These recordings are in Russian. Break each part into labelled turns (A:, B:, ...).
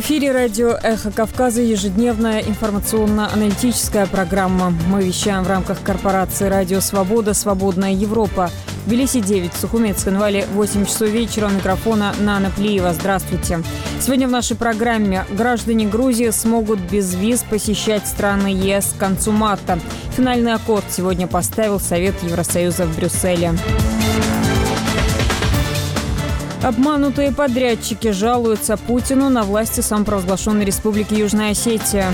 A: эфире радио «Эхо Кавказа» ежедневная информационно-аналитическая программа. Мы вещаем в рамках корпорации «Радио Свобода. Свободная Европа». В Тбилиси 9, в Сухумецкой-Нвале 8 часов вечера. У микрофона Нана Плиева. Здравствуйте. Сегодня в нашей программе граждане Грузии смогут без виз посещать страны ЕС к концу марта. Финальный аккорд сегодня поставил Совет Евросоюза в Брюсселе. Обманутые подрядчики жалуются Путину на власти самопровозглашенной Республики Южная Осетия.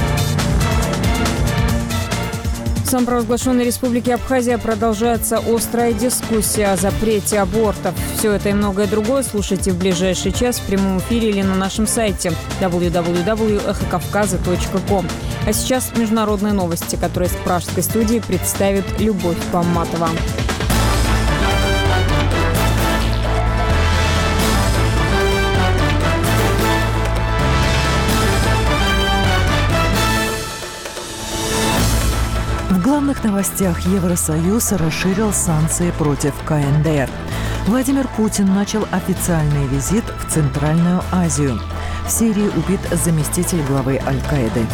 A: В самопровозглашенной Республике Абхазия продолжается острая дискуссия о запрете абортов. Все это и многое другое слушайте в ближайший час в прямом эфире или на нашем сайте www.эхокавказа.ком. А сейчас международные новости, которые с пражской студии представит Любовь Памматова.
B: В главных новостях: Евросоюз расширил санкции против КНДР. Владимир Путин начал официальный визит в Центральную Азию. В Сирии убит заместитель главы Аль-Каиды.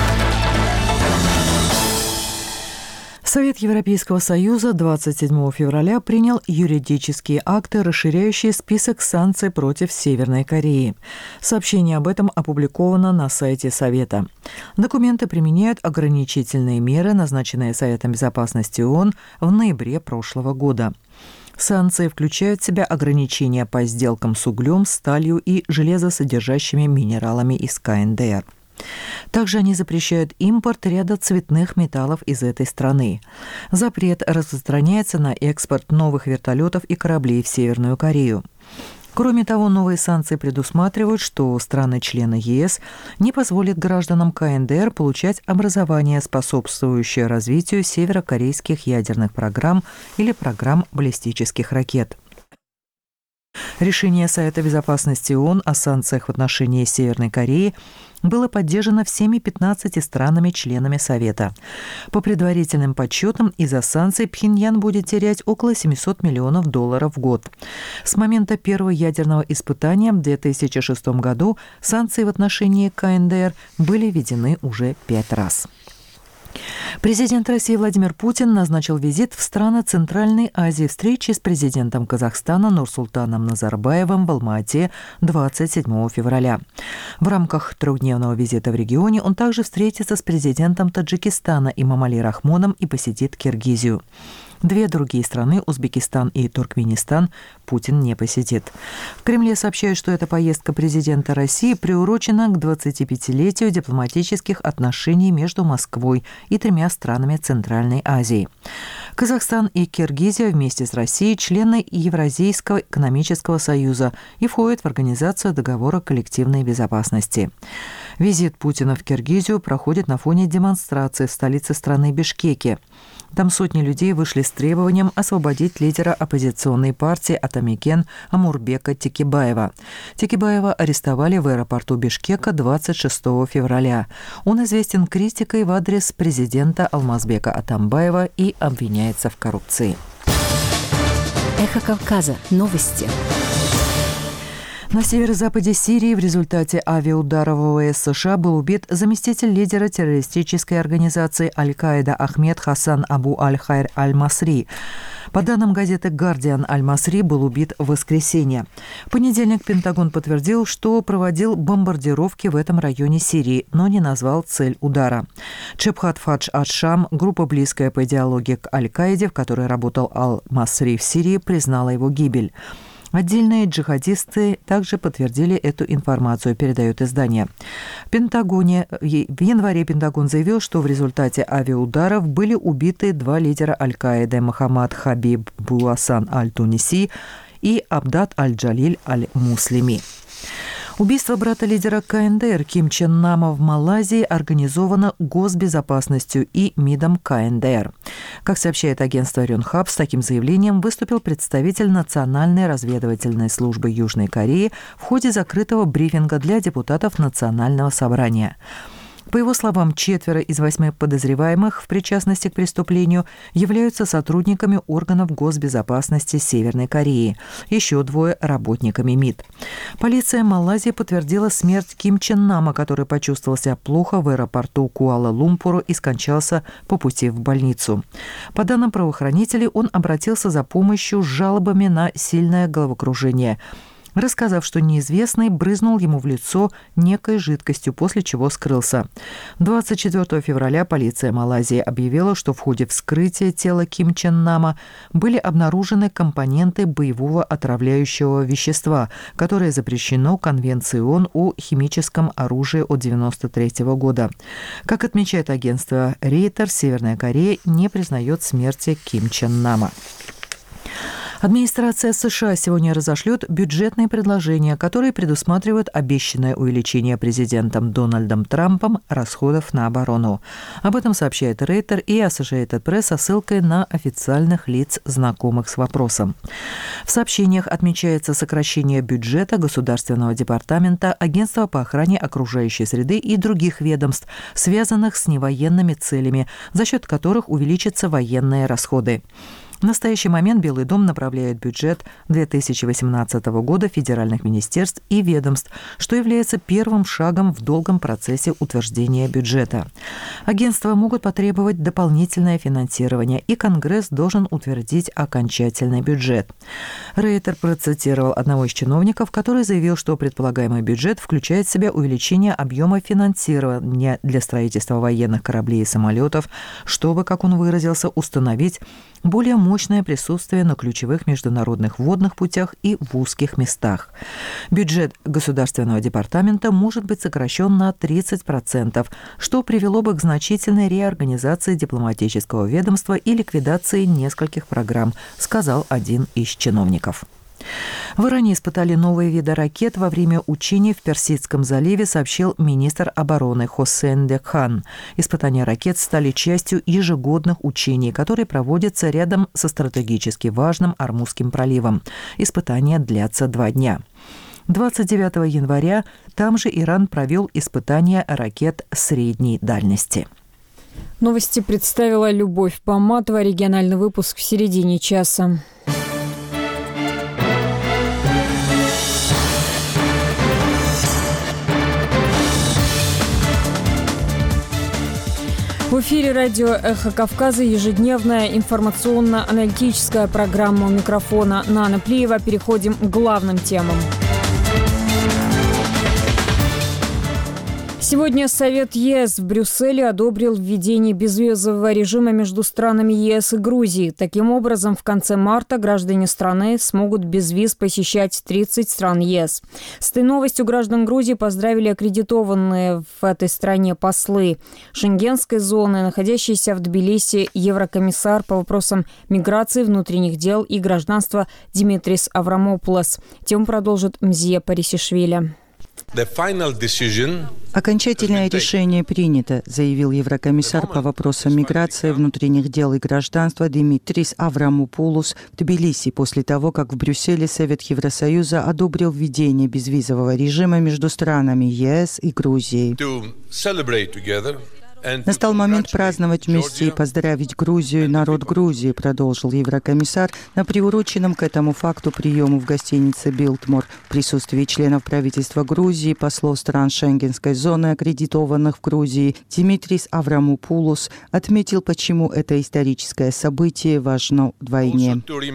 B: Совет Европейского Союза 27 февраля принял юридические акты, расширяющие список санкций против Северной Кореи. Сообщение об этом опубликовано на сайте Совета. Документы применяют ограничительные меры, назначенные Советом Безопасности ООН в ноябре прошлого года. Санкции включают в себя ограничения по сделкам с углем, сталью и железосодержащими минералами из КНДР. Также они запрещают импорт ряда цветных металлов из этой страны. Запрет распространяется на экспорт новых вертолетов и кораблей в Северную Корею. Кроме того, новые санкции предусматривают, что страны-члены ЕС не позволят гражданам КНДР получать образование, способствующее развитию северокорейских ядерных программ или программ баллистических ракет. Решение Совета Безопасности ООН о санкциях в отношении Северной Кореи было поддержано всеми 15 странами-членами Совета. По предварительным подсчетам, из-за санкций Пхеньян будет терять около $700 миллионов в год. С момента первого ядерного испытания в 2006 году санкции в отношении КНДР были введены уже 5 раз. Президент России Владимир Путин назначил визит в страны Центральной Азии. Встречи с президентом Казахстана Нурсултаном Назарбаевым в Алма-Ате 27 февраля. В рамках трехдневного визита в регионе он также встретится с президентом Таджикистана Имомали Рахмоном и посетит Киргизию. Две другие страны, Узбекистан и Туркменистан, Путин не посетит. В Кремле сообщают, что эта поездка президента России приурочена к 25-летию дипломатических отношений между Москвой и 3 странами Центральной Азии. Казахстан и Киргизия вместе с Россией члены Евразийского экономического союза и входят в Организацию договора коллективной безопасности. Визит Путина в Киргизию проходит на фоне демонстраций в столице страны Бишкеке. Там сотни людей вышли с требованием освободить лидера оппозиционной партии Атамекен Амурбека Текебаева. Текебаева арестовали в аэропорту Бишкека 26 февраля. Он известен критикой в адрес президента Алмазбека Атамбаева и обвиняется в коррупции.
C: Эхо Кавказа. Новости.
B: На северо-западе Сирии в результате авиаударов ВВС США был убит заместитель лидера террористической организации Аль-Каида Ахмед Хасан Абу Аль-Хайр Аль-Масри. По данным газеты «Гардиан», Аль-Масри был убит в воскресенье. В понедельник Пентагон подтвердил, что проводил бомбардировки в этом районе Сирии, но не назвал цель удара. Джебхат Фадж ат-Шам, группа, близкая по идеологии к Аль-Каиде, в которой работал Аль-Масри в Сирии, признала его гибель. Отдельные джихадисты также подтвердили эту информацию, передает издание. В январе Пентагон заявил, что в результате авиаударов были убиты 2 лидера Аль-Каиды: Мохаммад Хабиб Буасан Аль-Туниси и Абдат Аль-Джалиль Аль-Муслими. Убийство брата лидера КНДР Ким Чен Нама в Малайзии организовано Госбезопасностью и МИДом КНДР. Как сообщает агентство Рёнхаб, с таким заявлением выступил представитель Национальной разведывательной службы Южной Кореи в ходе закрытого брифинга для депутатов Национального собрания. По его словам, 4 из 8 подозреваемых в причастности к преступлению являются сотрудниками органов госбезопасности Северной Кореи. Еще 2 – работниками МИД. Полиция Малайзии подтвердила смерть Ким Чен Нама, который почувствовал себя плохо в аэропорту Куала-Лумпура и скончался по пути в больницу. По данным правоохранителей, он обратился за помощью с жалобами на сильное головокружение, рассказав, что неизвестный брызнул ему в лицо некой жидкостью, после чего скрылся. 24 февраля полиция Малайзии объявила, что в ходе вскрытия тела Ким Чен Нама были обнаружены компоненты боевого отравляющего вещества, которое запрещено Конвенцией ООН о химическом оружии от 1993 года. Как отмечает агентство Рейтер, Северная Корея не признает смерти Ким Чен Нама. Администрация США сегодня разошлет бюджетные предложения, которые предусматривают обещанное увеличение президентом Дональдом Трампом расходов на оборону. Об этом сообщает Рейтер и Associated Press со ссылкой на официальных лиц, знакомых с вопросом. В сообщениях отмечается сокращение бюджета Государственного департамента, Агентства по охране окружающей среды и других ведомств, связанных с невоенными целями, за счет которых увеличатся военные расходы. В настоящий момент Белый дом направляет бюджет 2018 года федеральных министерств и ведомств, что является первым шагом в долгом процессе утверждения бюджета. Агентства могут потребовать дополнительное финансирование, и Конгресс должен утвердить окончательный бюджет. Рейтер процитировал одного из чиновников, который заявил, что предполагаемый бюджет включает в себя увеличение объема финансирования для строительства военных кораблей и самолетов, чтобы, как он выразился, установить более мощное присутствие на ключевых международных водных путях и в узких местах. Бюджет Государственного департамента может быть сокращен на 30%, что привело бы к значительной реорганизации дипломатического ведомства и ликвидации нескольких программ, сказал один из чиновников. В Иране испытали новые виды ракет во время учений в Персидском заливе, сообщил министр обороны Хосейн Декхан. Испытания ракет стали частью ежегодных учений, которые проводятся рядом со стратегически важным Ормузским проливом. Испытания длятся 2 дня. 29 января там же Иран провел испытания ракет средней дальности.
A: Новости представила Любовь Поматова. Региональный выпуск в середине часа. В эфире радио «Эхо Кавказа» ежедневная информационно-аналитическая программа. У микрофона Нана Плиева. Переходим к главным темам. Сегодня Совет ЕС в Брюсселе одобрил введение безвизового режима между странами ЕС и Грузией. Таким образом, в конце марта граждане страны смогут без виз посещать 30 стран ЕС. С этой новостью граждан Грузии поздравили аккредитованные в этой стране послы Шенгенской зоны, находящийся в Тбилиси еврокомиссар по вопросам миграции, внутренних дел и гражданства Димитрис Аврамопулос. Тему продолжит Мзия Парисишвили.
D: Окончательное решение принято, заявил еврокомиссар по вопросам миграции, внутренних дел и гражданства Димитрис Аврамопулос в Тбилиси после того, как в Брюсселе Совет Евросоюза одобрил введение безвизового режима между странами ЕС и Грузией. Настал момент праздновать вместе и поздравить Грузию и народ Грузии, продолжил еврокомиссар на приуроченном к этому факту приему в гостинице «Билтмор» в присутствии членов правительства Грузии, послов стран Шенгенской зоны, аккредитованных в Грузии. Димитрис Аврамопулос отметил, почему это историческое событие важно вдвойне.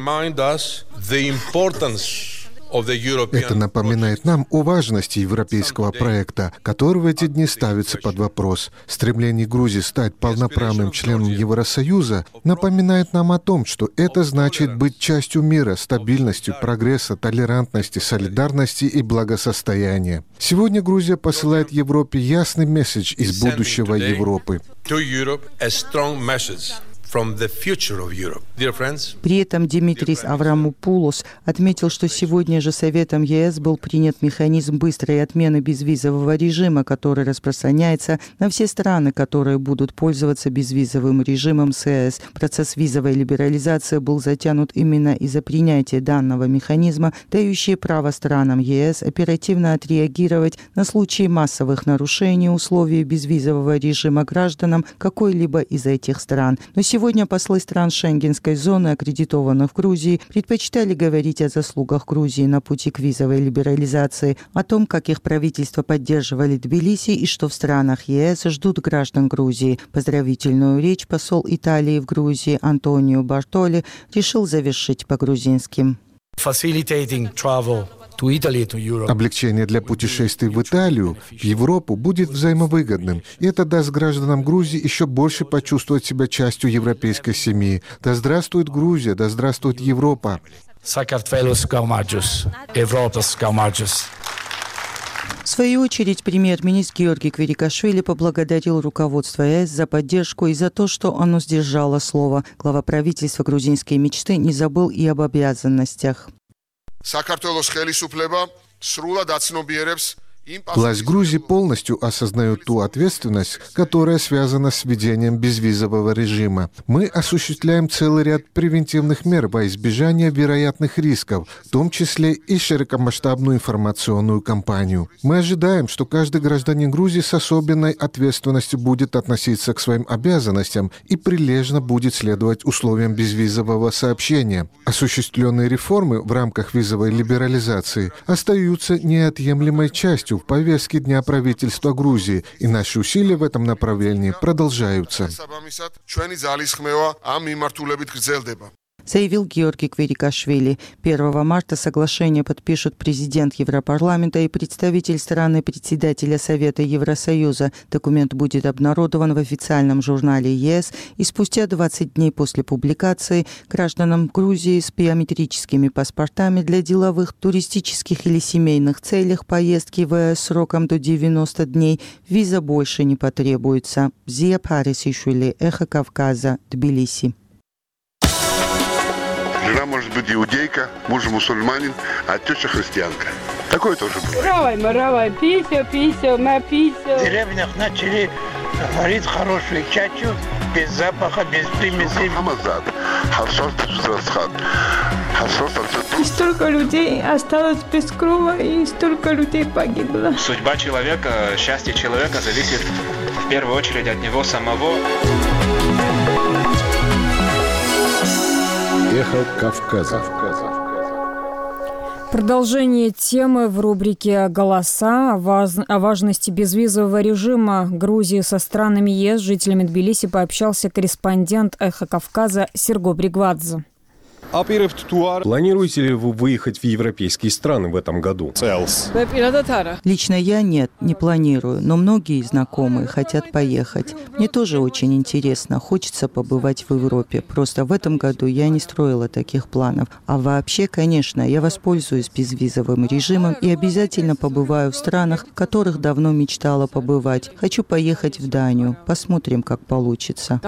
E: Это напоминает нам о важности европейского проекта, который в эти дни ставится под вопрос. Стремление Грузии стать полноправным членом Евросоюза напоминает нам о том, что это значит быть частью мира, стабильности, прогресса, толерантности, солидарности и благосостояния. Сегодня Грузия посылает Европе ясный месседж из будущего Европы.
D: При этом Димитрис Аврамопулос отметил, что сегодня же Советом ЕС был принят механизм быстрой отмены безвизового режима, который распространяется на все страны, которые будут пользоваться безвизовым режимом с ЕС. Процесс визовой либерализации был затянут именно из-за принятия данного механизма, дающего право странам ЕС оперативно отреагировать на случаи массовых нарушений условий безвизового режима гражданам какой-либо из этих стран. Но сегодня послы стран Шенгенской зоны, аккредитованных в Грузии, предпочитали говорить о заслугах Грузии на пути к визовой либерализации, о том, как их правительство поддерживали Тбилиси и что в странах ЕС ждут граждан Грузии. Поздравительную речь посол Италии в Грузии Антонио Бартоли решил завершить по-грузински.
E: Облегчение для путешествий в Италию, в Европу будет взаимовыгодным, и это даст гражданам Грузии еще больше почувствовать себя частью европейской семьи. Да здравствует Грузия, да здравствует Европа!
D: В свою очередь, премьер-министр Георгий Квирикашвили поблагодарил руководство ЕС за поддержку и за то, что оно сдержало слово. Глава правительства грузинской мечты не забыл и об обязанностях.
E: Власть Грузии полностью осознает ту ответственность, которая связана с введением безвизового режима. Мы осуществляем целый ряд превентивных мер во избежание вероятных рисков, в том числе и широкомасштабную информационную кампанию. Мы ожидаем, что каждый гражданин Грузии с особенной ответственностью будет относиться к своим обязанностям и прилежно будет следовать условиям безвизового сообщения. Осуществленные реформы в рамках визовой либерализации остаются неотъемлемой частью в повестке дня правительства Грузии, и наши усилия в этом направлении продолжаются.
D: Заявил Георгий Квирикашвили. 1 марта соглашение подпишут президент Европарламента и представитель страны председателя Совета Евросоюза. Документ будет обнародован в официальном журнале ЕС, и спустя 20 дней после публикации гражданам Грузии с биометрическими паспортами для деловых, туристических или семейных целях поездки в ЕС сроком до 90 дней виза больше не потребуется. Зия Парисишвили, Эхо Кавказа, Тбилиси.
F: Жена может быть иудейка, муж мусульманин, а теща христианка. Такое тоже бывает.
G: Равай, пися, на пися.
H: В деревнях начали варить хорошую чачу, без запаха, без примесей.
G: И столько людей осталось без крова, и столько людей погибло.
I: Судьба человека, счастье человека зависит в первую очередь от него самого.
J: Эхо Кавказа.
A: Продолжение темы в рубрике «Голоса» о важности безвизового режима Грузии со странами ЕС, жителями Тбилиси пообщался корреспондент «Эхо Кавказа» Серго Бригвадзе.
J: Планируете ли вы выехать в европейские страны в этом году?
D: Лично я нет, не планирую, но многие знакомые хотят поехать. Мне тоже очень интересно, хочется побывать в Европе. Просто в этом году я не строила таких планов. А вообще, конечно, я воспользуюсь безвизовым режимом и обязательно побываю в странах, в которых давно мечтала побывать. Хочу поехать в Данию. Посмотрим, как получится.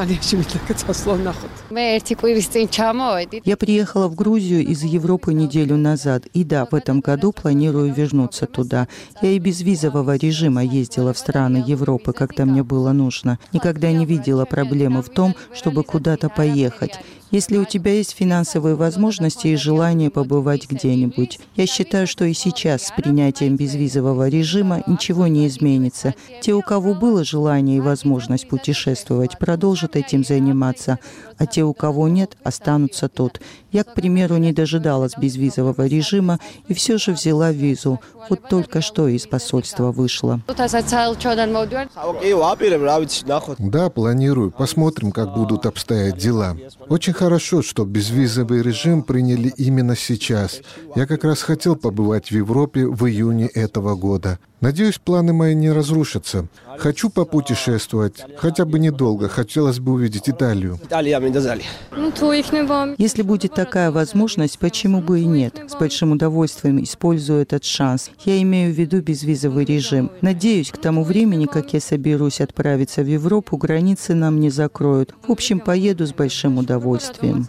D: Я приехала в Грузию из Европы неделю назад. И да, в этом году планирую вернуться туда. Я и без визового режима ездила в страны Европы, когда мне было нужно. Никогда не видела проблемы в том, чтобы куда-то поехать. Если у тебя есть финансовые возможности и желание побывать где-нибудь. Я считаю, что и сейчас с принятием безвизового режима ничего не изменится. Те, у кого было желание и возможность путешествовать, продолжат этим заниматься, а те, у кого нет, останутся тут. Я, к примеру, не дожидалась безвизового режима и все же взяла визу. Вот только что из посольства вышла.
E: Да, планирую. Посмотрим, как будут обстоять дела. Очень хорошо, что безвизовый режим приняли именно сейчас. Я как раз хотел побывать в Европе в июне этого года. Надеюсь, планы мои не разрушатся. Хочу попутешествовать. Хотя бы недолго. Хотелось бы увидеть Италию.
D: Если будет такая возможность, почему бы и нет? С большим удовольствием использую этот шанс. Я имею в виду безвизовый режим. Надеюсь, к тому времени, как я соберусь отправиться в Европу, границы нам не закроют. В общем, поеду с большим удовольствием.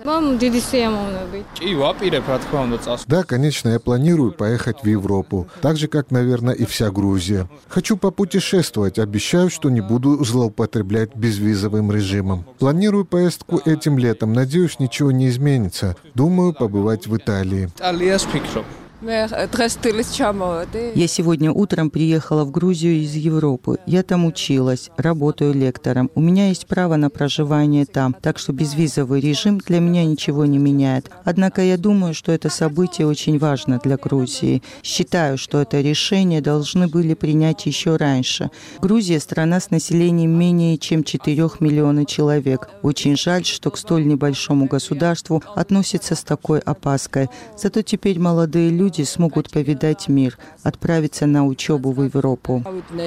E: Да, конечно, я планирую поехать в Европу. Так же, как, наверное, и вся Грузия. Хочу попутешествовать. Обещаю, что не буду злоупотреблять безвизовым режимом. Планирую поездку этим летом. Надеюсь, ничего не изменится. Думаю, побывать в Италии.
D: Я сегодня утром приехала в Грузию из Европы. Я там училась, работаю лектором. У меня есть право на проживание там, так что безвизовый режим для меня ничего не меняет. Однако я думаю, что это событие очень важно для Грузии. Считаю, что это решение должны были принять еще раньше. Грузия – страна с населением менее чем 4 миллионов человек. Очень жаль, что к столь небольшому государству относятся с такой опаской. Зато теперь молодые люди смогут повидать мир, отправиться на учебу в Европу.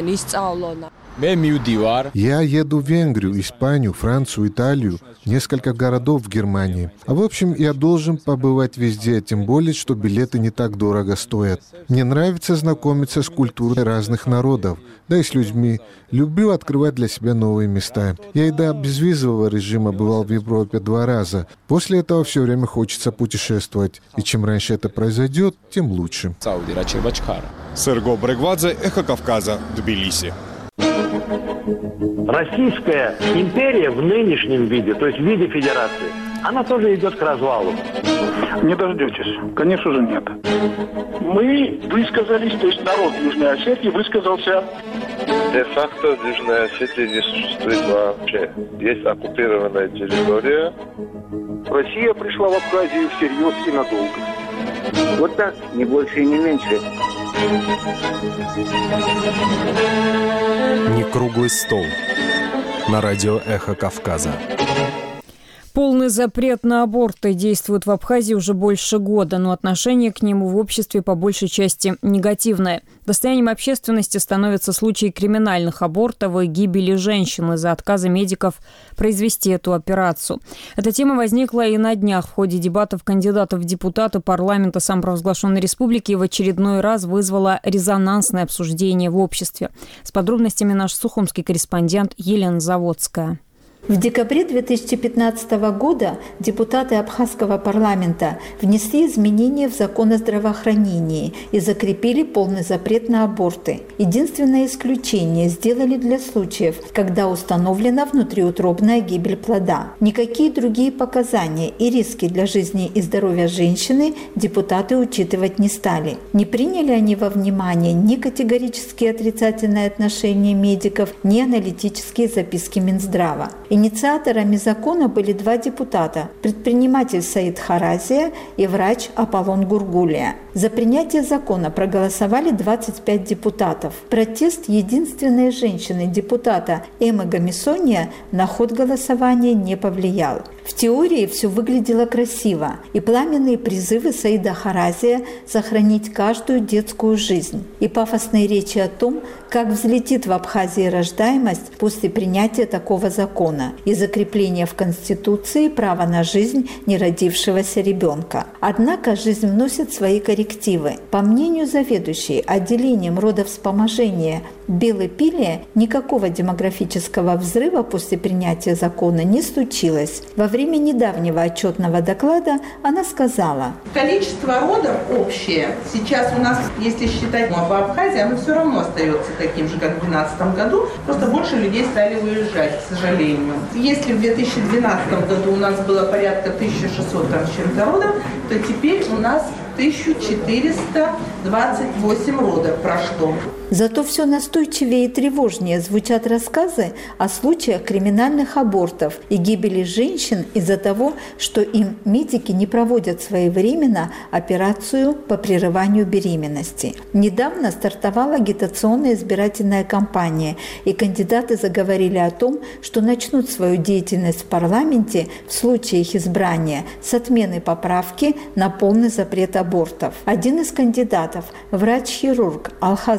E: Я еду в Венгрию, Испанию, Францию, Италию, несколько городов в Германии. А в общем, я должен побывать везде, тем более, что билеты не так дорого стоят. Мне нравится знакомиться с культурой разных народов, да и с людьми. Люблю открывать для себя новые места. Я и до безвизового режима бывал в Европе 2 раза. После этого все время хочется путешествовать. И чем раньше это произойдет, тем лучше.
J: Серго Брегвадзе, Эхо Кавказа, Тбилиси.
K: Российская империя в нынешнем виде, то есть в виде федерации, она тоже идет к развалу.
L: Не дождетесь. Конечно же, нет. Мы высказались, то есть народ Южной Осетии высказался.
M: Де-факто Южная Осетия не существует вообще. Есть оккупированная территория.
L: Россия пришла в Абхазию всерьез и надолго.
K: Вот так, не больше и не меньше.
J: Не круглый стол. На радио «Эхо Кавказа».
A: Полный запрет на аборты действует в Абхазии уже больше года, но отношение к нему в обществе по большей части негативное. Достоянием общественности становятся случаи криминальных абортов и гибели женщин из-за отказа медиков произвести эту операцию. Эта тема возникла и на днях в ходе дебатов кандидатов в депутаты парламента самопровозглашенной республики и в очередной раз вызвала резонансное обсуждение в обществе. С подробностями наш сухумский корреспондент Елена Заводская.
N: В декабре 2015 года депутаты Абхазского парламента внесли изменения в закон о здравоохранении и закрепили полный запрет на аборты. Единственное исключение сделали для случаев, когда установлена внутриутробная гибель плода. Никакие другие показания и риски для жизни и здоровья женщины депутаты учитывать не стали. Не приняли они во внимание ни категорически отрицательное отношение медиков, ни аналитические записки Минздрава. Инициаторами закона были 2 депутата – предприниматель Саид Харазия и врач Аполлон Гургулия. За принятие закона проголосовали 25 депутатов. Протест единственной женщины-депутата Эммы Гамисония на ход голосования не повлиял. В теории все выглядело красиво, и пламенные призывы Саида Харазия сохранить каждую детскую жизнь, и пафосные речи о том, как взлетит в Абхазии рождаемость после принятия такого закона и закрепления в Конституции права на жизнь неродившегося ребенка. Однако жизнь вносит свои коррективы. По мнению заведующей отделением родовспоможения Белой Пиле, никакого демографического взрыва после принятия закона не случилось. Во время недавнего отчетного доклада она сказала:
O: количество родов общее сейчас у нас, если считать по Абхазии, оно все равно остается таким же, как в 2012 году, просто больше людей стали выезжать, к сожалению. Если в 2012 году у нас было порядка 1600 с чем-то родов, то теперь у нас 1428 родов прошло.
N: Зато все настойчивее и тревожнее звучат рассказы о случаях криминальных абортов и гибели женщин из-за того, что им медики не проводят своевременно операцию по прерыванию беременности. Недавно стартовала агитационная избирательная кампания, и кандидаты заговорили о том, что начнут свою деятельность в парламенте в случае их избрания с отмены поправки на полный запрет абортов. Один из кандидатов, врач-хирург Алхаз Джинджу,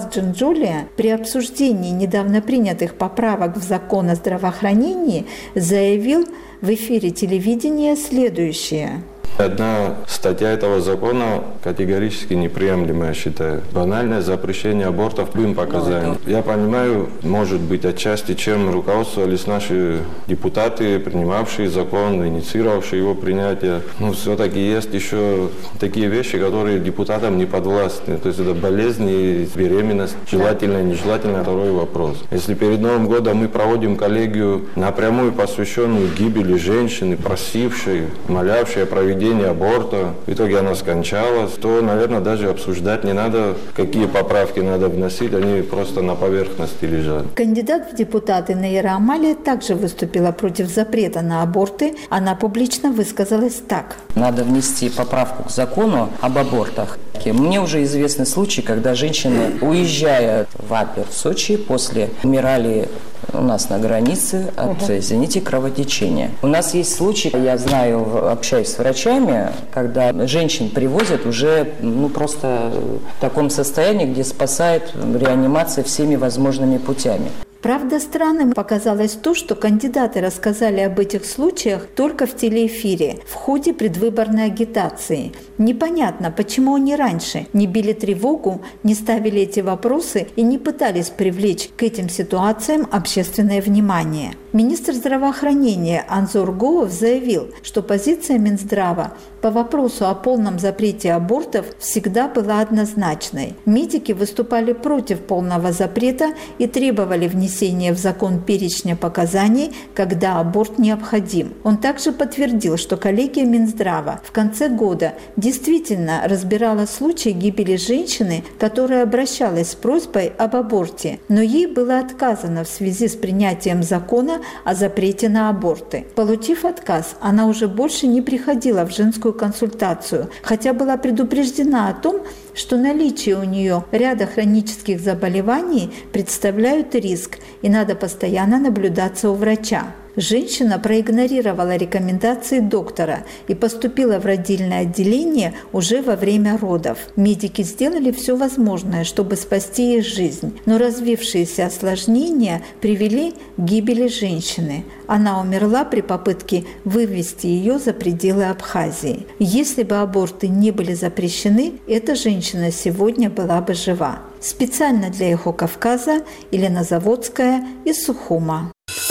N: Маджолия при обсуждении недавно принятых поправок в закон о здравоохранении заявил в эфире телевидения следующее.
P: Одна статья этого закона категорически неприемлемая, я считаю. Банальное запрещение абортов по любым показаниям. Я понимаю, может быть, отчасти, чем руководствовались наши депутаты, принимавшие закон, инициировавшие его принятие. Но все-таки есть еще такие вещи, которые депутатам не подвластны. То есть это болезни, беременность, желательно, нежелательно, второй вопрос. Если перед Новым годом мы проводим коллегию, напрямую посвященную гибели женщины, просившей, молявшей о проведении аборта, в итоге она скончалась, то, наверное, даже обсуждать не надо, какие поправки надо вносить, они просто на поверхности лежат.
N: Кандидат в депутаты Нейра Амалия также выступила против запрета на аборты. Она публично высказалась так.
Q: Надо внести поправку к закону об абортах. Мне уже известны случаи, когда женщины, уезжая в Апер, в Сочи, после умирали у нас на границе от, извините, кровотечения. У нас есть случаи, я знаю, общаюсь с врачами, когда женщин привозят уже просто в таком состоянии, где спасает реанимация всеми возможными путями.
N: Правда, странным показалось то, что кандидаты рассказали об этих случаях только в телеэфире, в ходе предвыборной агитации. Непонятно, почему они раньше не били тревогу, не ставили эти вопросы и не пытались привлечь к этим ситуациям общественное внимание. Министр здравоохранения Анзор Гоов заявил, что позиция Минздрава по вопросу о полном запрете абортов всегда была однозначной. Медики выступали против полного запрета и требовали внесения в закон перечня показаний, когда аборт необходим. Он также подтвердил, что коллегия Минздрава в конце года действительно разбирала случай гибели женщины, которая обращалась с просьбой об аборте, но ей было отказано в связи с принятием закона о запрете на аборты. Получив отказ, она уже больше не приходила в женскую консультацию, хотя была предупреждена о том, что наличие у нее ряда хронических заболеваний представляют риск, и надо постоянно наблюдаться у врача. Женщина проигнорировала рекомендации доктора и поступила в родильное отделение уже во время родов. Медики сделали все возможное, чтобы спасти ей жизнь, но развившиеся осложнения привели к гибели женщины. Она умерла при попытке вывести ее за пределы Абхазии. Если бы аборты не были запрещены, эта женщина сегодня была бы жива. Специально для «Эхо Кавказа» Елена Заводская из Сухума.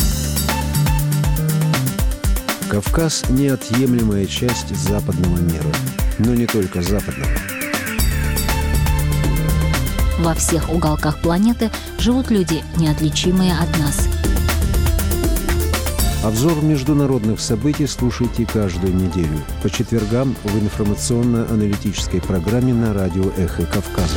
R: Кавказ – неотъемлемая часть западного мира, но не только западного.
C: Во всех уголках планеты живут люди, неотличимые от нас.
R: Обзор международных событий слушайте каждую неделю по четвергам в информационно-аналитической программе на радио «Эхо Кавказа».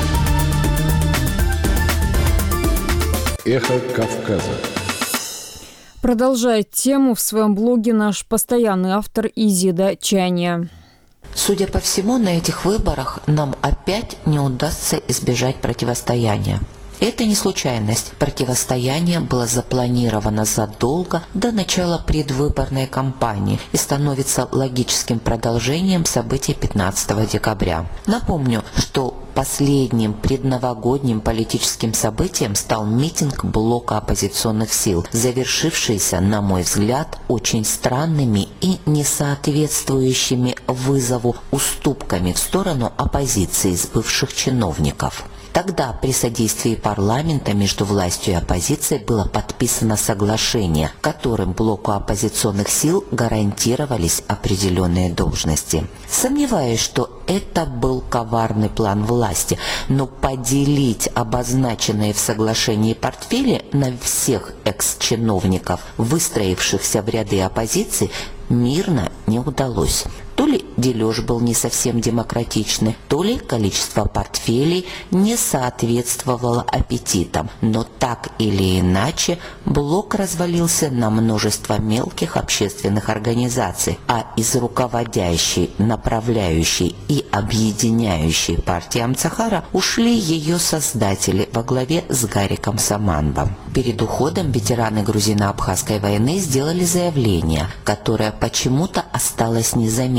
J: «Эхо Кавказа».
A: Продолжает тему в своем блоге наш постоянный автор Изида Чаня.
S: Судя по всему, на этих выборах нам опять не удастся избежать противостояния. Это не случайность. Противостояние было запланировано задолго до начала предвыборной кампании и становится логическим продолжением событий 15 декабря. Напомню, что последним предновогодним политическим событием стал митинг блока оппозиционных сил, завершившийся, на мой взгляд, очень странными и не соответствующими вызову уступками в сторону оппозиции из бывших чиновников. Тогда при содействии парламента между властью и оппозицией было подписано соглашение, которым блоку оппозиционных сил гарантировались определенные должности. Сомневаюсь, что это был коварный план власти, но поделить обозначенные в соглашении портфели на всех экс-чиновников, выстроившихся в ряды оппозиции, мирно не удалось. То ли дележ был не совсем демократичный, то ли количество портфелей не соответствовало аппетитам. Но так или иначе, блок развалился на множество мелких общественных организаций, а из руководящей, направляющей и объединяющей партии Амцахара ушли ее создатели во главе с Гариком Саманбом. Перед уходом ветераны грузино-абхазской войны сделали заявление, которое почему-то осталось незамеченным.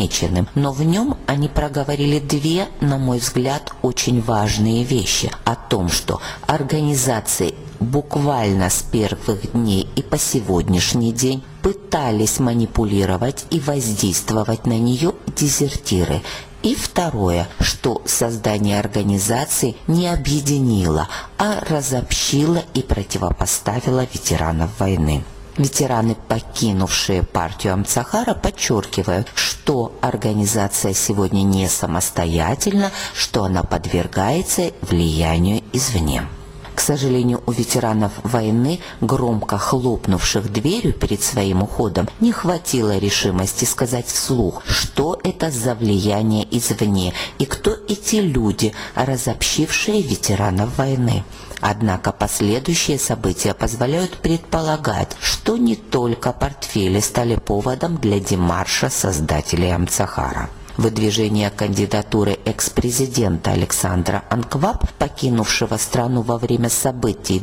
S: намеченным, но в нем они проговорили две, на мой взгляд, очень важные вещи о том, что организации буквально с первых дней и по сегодняшний день пытались манипулировать и воздействовать на нее дезертиры. И второе, что создание организации не объединило, а разобщило и противопоставило ветеранов войны. Ветераны, покинувшие партию Амцахара, подчеркивают, что организация сегодня не самостоятельна, что она подвергается влиянию извне. К сожалению, у ветеранов войны, громко хлопнувших дверью перед своим уходом, не хватило решимости сказать вслух, что это за влияние извне и кто эти люди, разобщившие ветеранов войны. Однако последующие события позволяют предполагать, что не только портфели стали поводом для демарша создателей Амцахара. Выдвижение кандидатуры экс-президента Александра Анкваб, покинувшего страну во время событий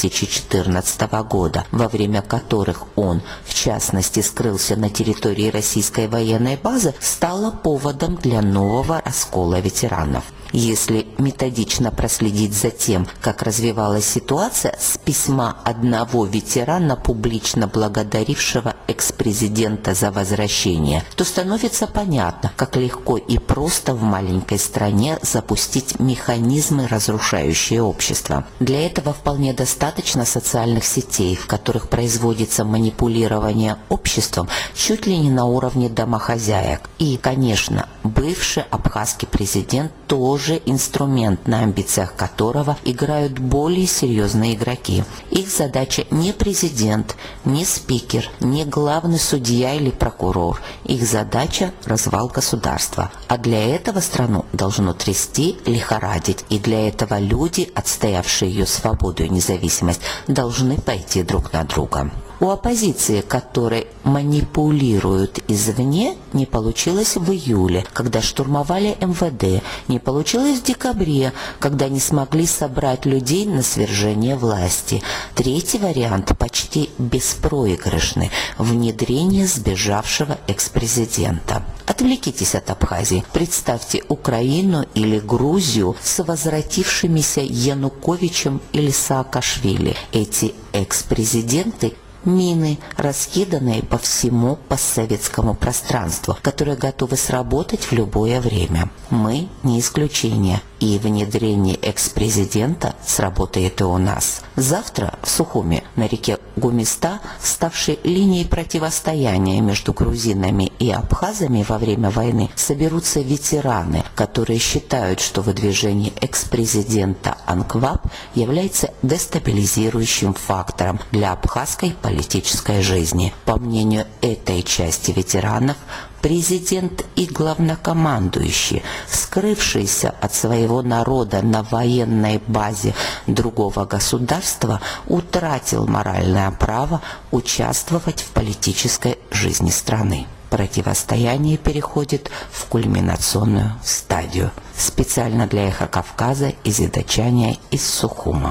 S: 2014 года, во время которых он, в частности, скрылся на территории российской военной базы, стало поводом для нового раскола ветеранов. Если методично проследить за тем, как развивалась ситуация, с письма одного ветерана, публично благодарившего экс-президента за возвращение, то становится понятно, как легко и просто в маленькой стране запустить механизмы, разрушающие общество. Для этого вполне достаточно социальных сетей, в которых производится манипулирование обществом чуть ли не на уровне домохозяек. И, конечно, бывший абхазский президент тоже инструмент, на амбициях которого играют более серьезные игроки. Их задача не президент, не спикер, не главный судья или прокурор. Их задача – развал государства. А для этого страну должно трясти, лихорадить. И для этого люди, отстоявшие ее свободу и независимость, должны пойти друг на друга. У оппозиции, которые манипулируют извне, не получилось в июле, когда штурмовали МВД, не получилось в декабре, когда не смогли собрать людей на свержение власти. Третий вариант почти беспроигрышный – внедрение сбежавшего экс-президента. Отвлекитесь от Абхазии. Представьте Украину или Грузию с возвратившимися Януковичем или Саакашвили. Эти экс-президенты – мины, раскиданные по всему постсоветскому пространству, которые готовы сработать в любое время. Мы не исключение. И внедрение экс-президента сработает и у нас. Завтра в Сухуми, на реке Гумиста, ставшей линией противостояния между грузинами и абхазами во время войны, соберутся ветераны, которые считают, что выдвижение экс-президента Анкваб является дестабилизирующим фактором для абхазской политической жизни. По мнению этой части ветеранов, президент и главнокомандующий, скрывшийся от своего народа на военной базе другого государства, утратил моральное право участвовать в политической жизни страны. Противостояние переходит в кульминационную стадию. Специально для «Эхо Кавказа» из Идачания из Сухума.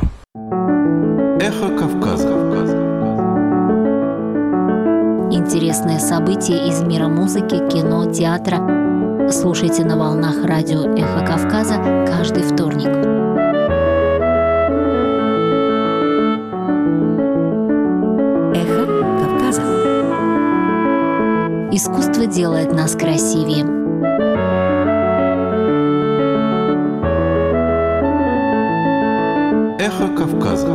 T: «Эхо Кавказа».
C: Интересные события из мира музыки, кино, театра. Слушайте на волнах радио «Эхо Кавказа» каждый вторник.
A: «Эхо Кавказа».
C: Искусство делает нас красивее.
T: «Эхо Кавказа».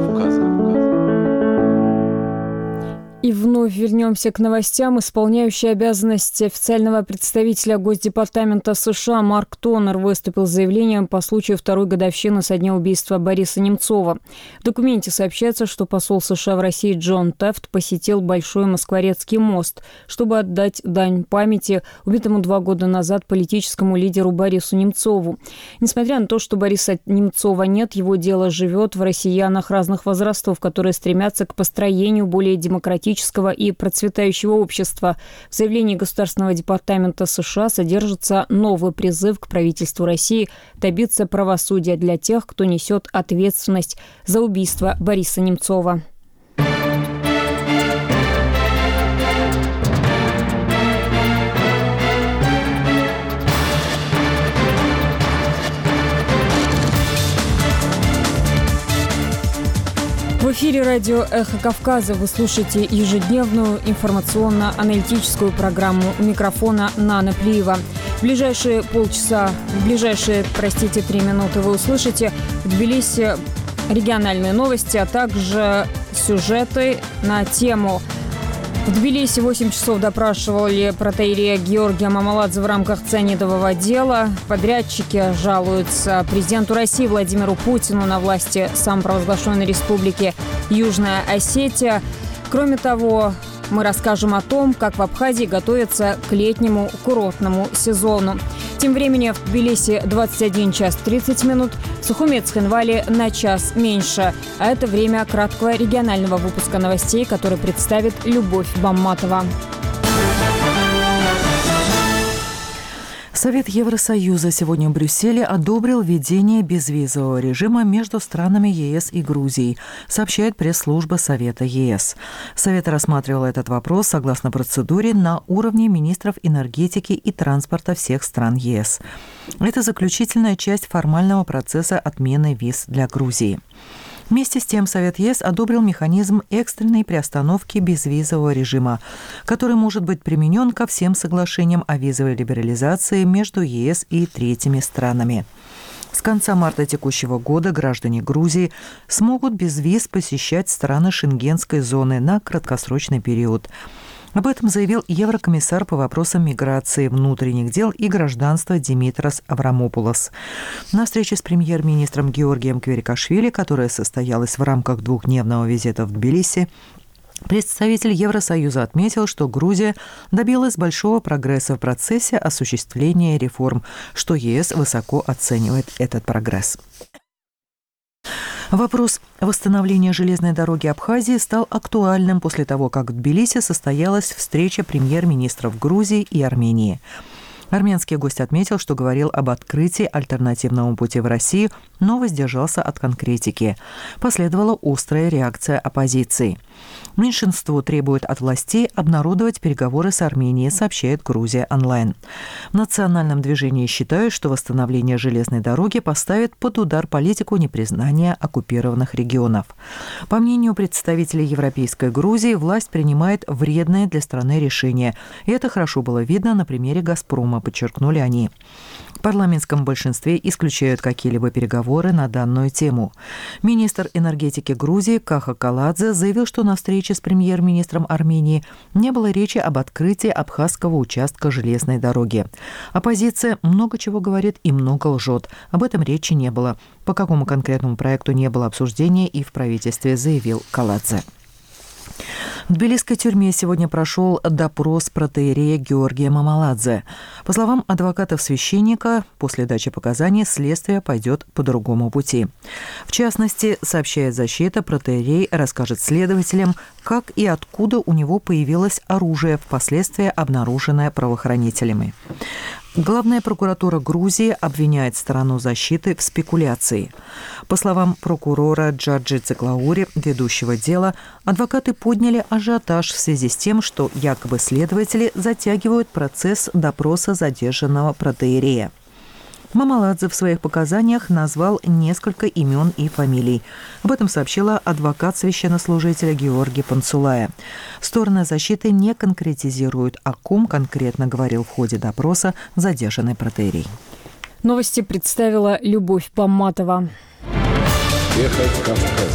A: И вновь вернемся к новостям. Исполняющий обязанности официального представителя Госдепартамента США Марк Тонер выступил с заявлением по случаю второй годовщины со дня убийства Бориса Немцова. В документе сообщается, что посол США в России Джон Тефт посетил Большой Москворецкий мост, чтобы отдать дань памяти убитому 2 года назад политическому лидеру Борису Немцову. Несмотря на то, что Бориса Немцова нет, его дело живет в россиянах разных возрастов, которые стремятся к построению более демократического и процветающего общества. В заявлении Государственного департамента США содержится новый призыв к правительству России добиться правосудия для тех, кто несет ответственность за убийство Бориса Немцова. В эфире радио «Эхо Кавказа». Вы слушаете ежедневную информационно-аналитическую программу. У микрофона Нана Плиева. В ближайшие 3 минуты вы услышите в Тбилиси региональные новости, а также сюжеты на тему. В Тбилиси 8 часов допрашивали протоиерея Георгия Мамаладзе в рамках цианидового дела. Подрядчики жалуются президенту России Владимиру Путину на власти самопровозглашенной республики Южная Осетия. Кроме того, мы расскажем о том, как в Абхазии готовятся к летнему курортному сезону. Тем временем в Тбилиси 21 час 30 минут, в Сухумец-Хинвали на час меньше. А это время краткого регионального выпуска новостей, который представит Любовь Бамматова.
B: Совет Евросоюза сегодня в Брюсселе одобрил введение безвизового режима между странами ЕС и Грузией, сообщает пресс-служба Совета ЕС. Совет рассматривал этот вопрос согласно процедуре на уровне министров энергетики и транспорта всех стран ЕС. Это заключительная часть формального процесса отмены виз для Грузии. Вместе с тем Совет ЕС одобрил механизм экстренной приостановки безвизового режима, который может быть применен ко всем соглашениям о визовой либерализации между ЕС и третьими странами. С конца марта текущего года граждане Грузии смогут без виз посещать страны Шенгенской зоны на краткосрочный период. Об этом заявил еврокомиссар по вопросам миграции, внутренних дел и гражданства Димитрос Аврамопулос. На встрече с премьер-министром Георгием Кверикашвили, которая состоялась в рамках 2-дневного визита в Тбилиси, представитель Евросоюза отметил, что Грузия добилась большого прогресса в процессе осуществления реформ, что ЕС высоко оценивает этот прогресс. Вопрос восстановления железной дороги Абхазии стал актуальным после того, как в Тбилиси состоялась встреча премьер-министров Грузии и Армении. Армянский гость отметил, что говорил об открытии альтернативного пути в Россию, но воздержался от конкретики. Последовала острая реакция оппозиции. Меньшинство требует от властей обнародовать переговоры с Арменией, сообщает Грузия онлайн. В национальном движении считают, что восстановление железной дороги поставит под удар политику непризнания оккупированных регионов. По мнению представителей Европейской Грузии, власть принимает вредные для страны решения. И это хорошо было видно на примере «Газпрома», подчеркнули они. В парламентском большинстве исключают какие-либо переговоры на данную тему. Министр энергетики Грузии Каха Каладзе заявил, что на встрече с премьер-министром Армении не было речи об открытии абхазского участка железной дороги. Оппозиция много чего говорит и много лжет. Об этом речи не было. По какому конкретному проекту не было обсуждения и в правительстве, заявил Каладзе. В тбилисской тюрьме сегодня прошел допрос протоиерея Георгия Мамаладзе. По словам адвокатов-священника, после дачи показаний следствие пойдет по другому пути. В частности, сообщает защита, протоиерей расскажет следователям, как и откуда у него появилось оружие, впоследствии обнаруженное правоохранителями. Главная прокуратура Грузии обвиняет сторону защиты в спекуляции. По словам прокурора Джаджи Циклаури, ведущего дела, адвокаты подняли ажиотаж в связи с тем, что якобы следователи затягивают процесс допроса задержанного протоиерея. Мамаладзе в своих показаниях назвал несколько имен и фамилий. Об этом сообщила адвокат священнослужителя Георгий Панцулая. Стороны защиты не конкретизируют, о ком конкретно говорил в ходе допроса задержанный протоиерей.
A: Новости представила Любовь Бамматова.
J: Эхо Кавказа.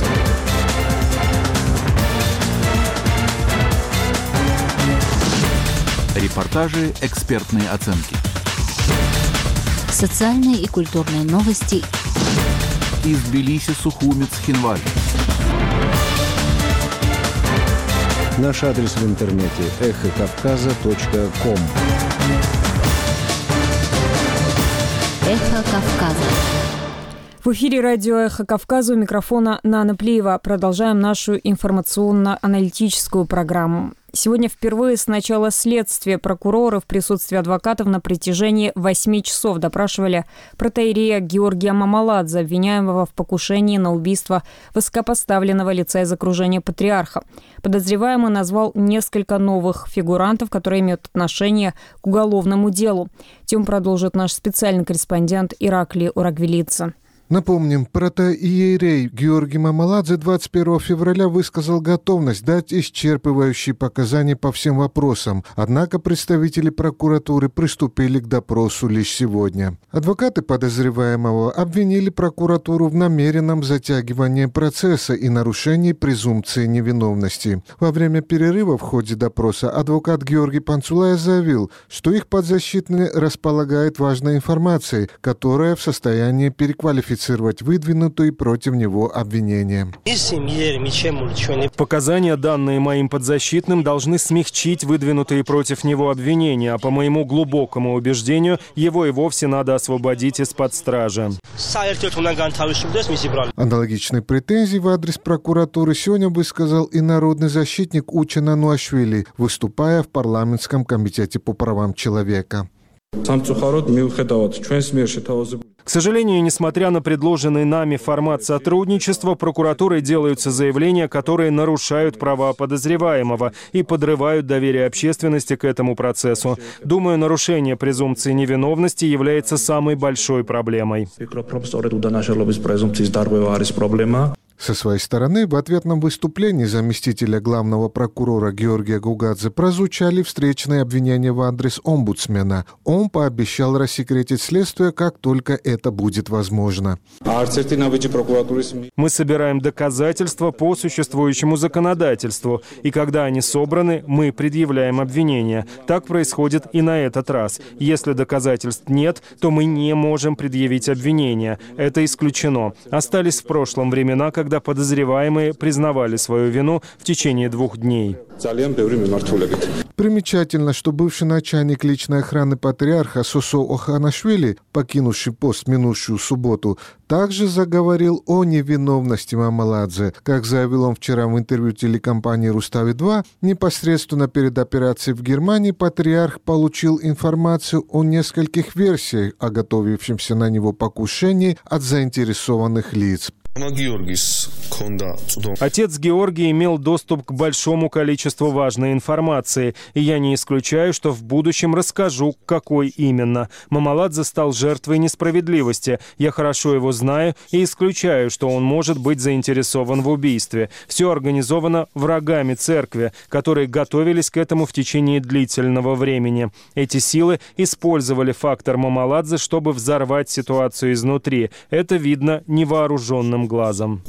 T: Репортажи, экспертные оценки.
C: Социальные и культурные новости
T: из Тбилиси, Сухумец, Хинвали.
R: Наш адрес в интернете эхокавказа.ком.
C: Эхо Кавказа.
A: В эфире радио «Эхо Кавказа», у микрофона Нана Плиева. Продолжаем нашу информационно-аналитическую программу. Сегодня впервые с начала следствия прокуроры в присутствии адвокатов на протяжении 8 часов допрашивали протоиерея Георгия Мамаладзе, обвиняемого в покушении на убийство высокопоставленного лица из окружения патриарха. Подозреваемый назвал несколько новых фигурантов, которые имеют отношение к уголовному делу. Тему продолжит наш специальный корреспондент Ираклий Урагвелидзе.
E: Напомним, протоиерей Георгий Мамаладзе 21 февраля высказал готовность дать исчерпывающие показания по всем вопросам, однако представители прокуратуры приступили к допросу лишь сегодня. Адвокаты подозреваемого обвинили прокуратуру в намеренном затягивании процесса и нарушении презумпции невиновности. Во время перерыва в ходе допроса адвокат Георгий Панцулая заявил, что их подзащитный располагает важной информацией, которая в состоянии переквалифицировать выдвинутые против него обвинения.
J: Показания, данные моим подзащитным, должны смягчить выдвинутые против него обвинения, а по моему глубокому убеждению, его и вовсе надо освободить из-под стражи.
E: Аналогичные претензии в адрес прокуратуры сегодня высказал и народный защитник Учен Ануашвили, выступая в парламентском комитете по правам человека.
J: К сожалению, несмотря на предложенный нами формат сотрудничества, прокуратурой делаются заявления, которые нарушают права подозреваемого и подрывают доверие общественности к этому процессу. Думаю, нарушение презумпции невиновности является самой большой проблемой.
E: Со своей стороны, в ответном выступлении заместителя главного прокурора Георгия Гугадзе прозвучали встречные обвинения в адрес омбудсмена. Он пообещал рассекретить следствие, как только это будет возможно.
J: Мы собираем доказательства по существующему законодательству, и когда они собраны, мы предъявляем обвинения. Так происходит и на этот раз. Если доказательств нет, то мы не можем предъявить обвинения. Это исключено. Остались в прошлом времена, когда подозреваемые признавали свою вину в течение 2 дней.
E: Примечательно, что бывший начальник личной охраны патриарха Сосо Оханашвили, покинувший пост в минувшую субботу, также заговорил о невиновности Мамаладзе. Как заявил он вчера в интервью телекомпании «Рустави-2», непосредственно перед операцией в Германии патриарх получил информацию о нескольких версиях о готовившемся на него покушении от заинтересованных лиц.
J: Отец Георгий имел доступ к большому количеству важной информации, и я не исключаю, что в будущем расскажу, какой именно. Мамаладзе стал жертвой несправедливости. Я хорошо его знаю и исключаю, что он может быть заинтересован в убийстве. Все организовано врагами церкви, которые готовились к этому в течение длительного времени. Эти силы использовали фактор Мамаладзе, чтобы взорвать ситуацию изнутри. Это видно невооруженным глазом.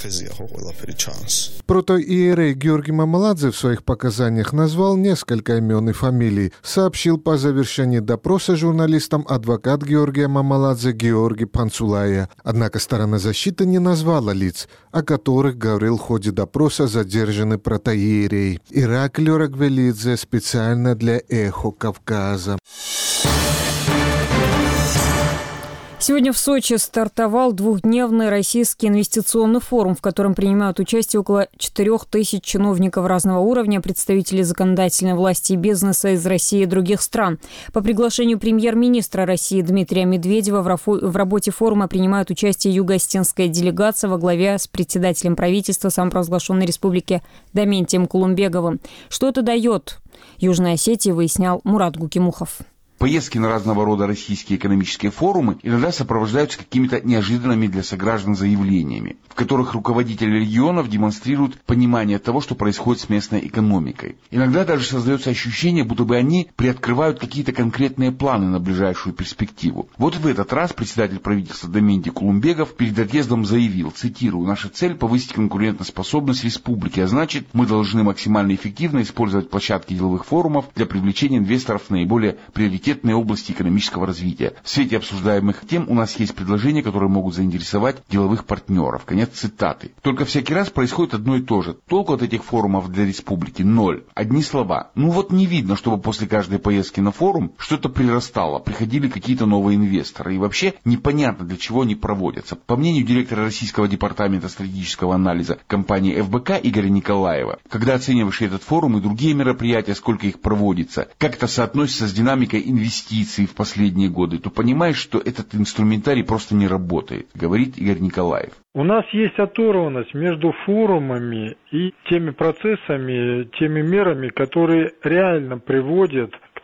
E: Протоиерей Георгий Мамаладзе в своих показаниях назвал несколько имен и фамилий. Сообщил по завершении допроса журналистам адвокат Георгия Мамаладзе Георгий Панцулая. Однако сторона защиты не назвала лиц, о которых говорил в ходе допроса задержанный протоиерей. Ираклий Рагвелидзе специально для «Эхо Кавказа».
A: Сегодня в Сочи стартовал 2-дневный российский инвестиционный форум, в котором принимают участие около 4000 чиновников разного уровня, представителей законодательной власти и бизнеса из России и других стран. По приглашению премьер-министра России Дмитрия Медведева в работе форума принимают участие юго-осетинская делегация во главе с председателем правительства самопровозглашенной республики Даментием Кулумбеговым. Что это дает Южной Осетии, выяснял Мурат Гукимухов.
U: Поездки на разного рода российские экономические форумы иногда сопровождаются какими-то неожиданными для сограждан заявлениями, в которых руководители регионов демонстрируют понимание того, что происходит с местной экономикой. Иногда даже создается ощущение, будто бы они приоткрывают какие-то конкретные планы на ближайшую перспективу. Вот в этот раз председатель правительства Даментий Кулумбегов перед отъездом заявил, цитирую: «Наша цель – повысить конкурентоспособность республики, а значит, мы должны максимально эффективно использовать площадки деловых форумов для привлечения инвесторов в наиболее приоритетные области экономического развития. В свете обсуждаемых тем у нас есть предложения, которые могут заинтересовать деловых партнеров». Конец цитаты. Только всякий раз происходит одно и то же. Толку от этих форумов для республики ноль. Одни слова. Ну вот не видно, чтобы после каждой поездки на форум что-то прирастало, приходили какие-то новые инвесторы. И вообще непонятно, для чего они проводятся. По мнению директора Российского департамента стратегического анализа компании ФБК Игоря Николаева, когда оцениваешь этот форум и другие мероприятия, сколько их проводится, как это соотносится с динамикой инвестиций в последние годы, то понимаешь, что этот инструментарий просто не работает, говорит Игорь Николаев.
V: У нас есть оторванность между форумами и теми процессами, теми мерами, которые реально приводят к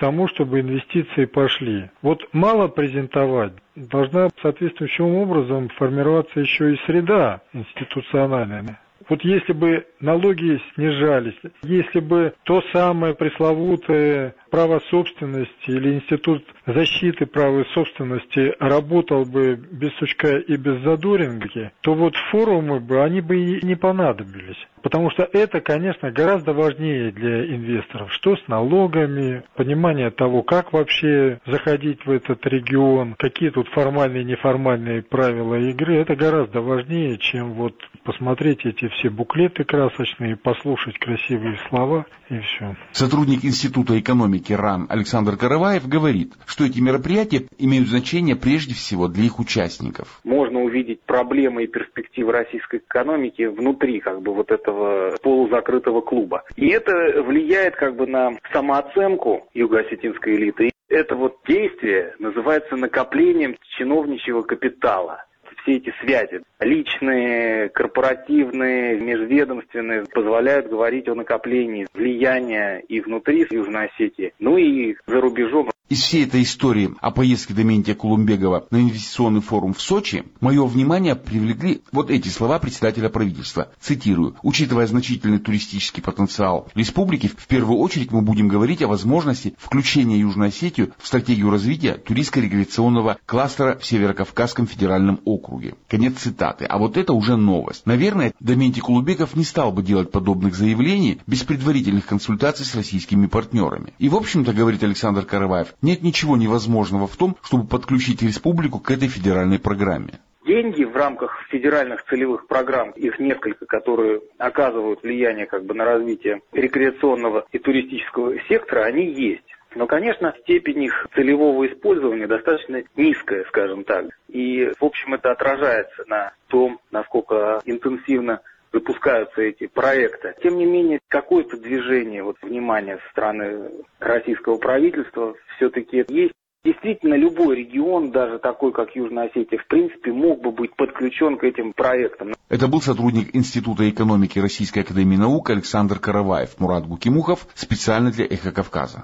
V: тому, чтобы инвестиции пошли. Вот мало презентовать, должна соответствующим образом формироваться еще и среда институциональная. Вот если бы налоги снижались, если бы то самое пресловутое право собственности или институт защиты права собственности работал бы без сучка и без задоринки, то вот форумы бы, они бы и не понадобились. Потому что это, конечно, гораздо важнее для инвесторов. Что с налогами, понимание того, как вообще заходить в этот регион, какие тут формальные и неформальные правила игры, это гораздо важнее, чем вот посмотреть эти все буклеты красочные, послушать красивые слова и все.
U: Сотрудник Института экономики РАН Александр Караваев говорит, что эти мероприятия имеют значение прежде всего для их участников.
K: Можно увидеть проблемы и перспективы российской экономики внутри вот этого полузакрытого клуба. И это влияет на самооценку юго-осетинской элиты. Это действие называется накоплением чиновничьего капитала. Все эти связи, личные, корпоративные, межведомственные, позволяют говорить о накоплении влияния и внутри Южной Осетии, и за рубежом.
U: Из всей этой истории о поездке Дементия Кулумбегова на инвестиционный форум в Сочи мое внимание привлекли вот эти слова председателя правительства. Цитирую. «Учитывая значительный туристический потенциал республики, в первую очередь мы будем говорить о возможности включения Южной Осетии в стратегию развития туристско-рекреационного кластера в Северокавказском федеральном округе». Конец цитаты. А вот это уже новость. Наверное, Дементий Кулумбегов не стал бы делать подобных заявлений без предварительных консультаций с российскими партнерами. И в общем-то, говорит Александр Караваев, нет ничего невозможного в том, чтобы подключить республику к этой федеральной программе.
K: Деньги в рамках федеральных целевых программ, их несколько, которые оказывают влияние на развитие рекреационного и туристического сектора, они есть. Но, конечно, степень их целевого использования достаточно низкая, скажем так. И, в общем, это отражается на том, насколько интенсивно запускаются эти проекты. Тем не менее, какое-то движение внимания со стороны российского правительства все-таки есть. Действительно, любой регион, даже такой, как Южная Осетия, в принципе, мог бы быть подключен к этим проектам.
U: Это был сотрудник Института экономики Российской академии наук Александр Караваев. Мурат Гукимухов специально для «Эхо Кавказа».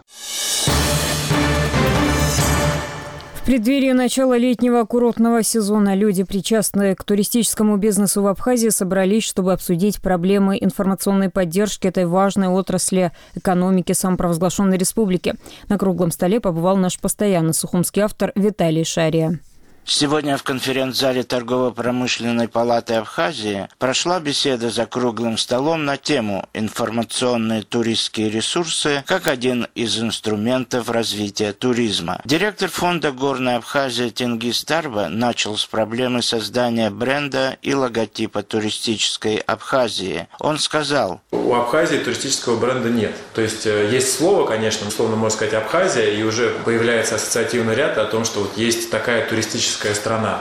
A: В преддверии начала летнего курортного сезона люди, причастные к туристическому бизнесу в Абхазии, собрались, чтобы обсудить проблемы информационной поддержки этой важной отрасли экономики самопровозглашенной республики. На круглом столе побывал наш постоянный сухумский автор Виталий Шария.
F: Сегодня в конференц-зале Торгово-промышленной палаты Абхазии прошла беседа за круглым столом на тему «Информационные туристские ресурсы как один из инструментов развития туризма». Директор фонда «Горная Абхазия» Тенгиз Тарба начал с проблемы создания бренда и логотипа туристической Абхазии. Он сказал:
H: у Абхазии туристического бренда нет. То есть слово, конечно, условно можно сказать Абхазия, и уже появляется ассоциативный ряд о том, что есть такая туристическая страна.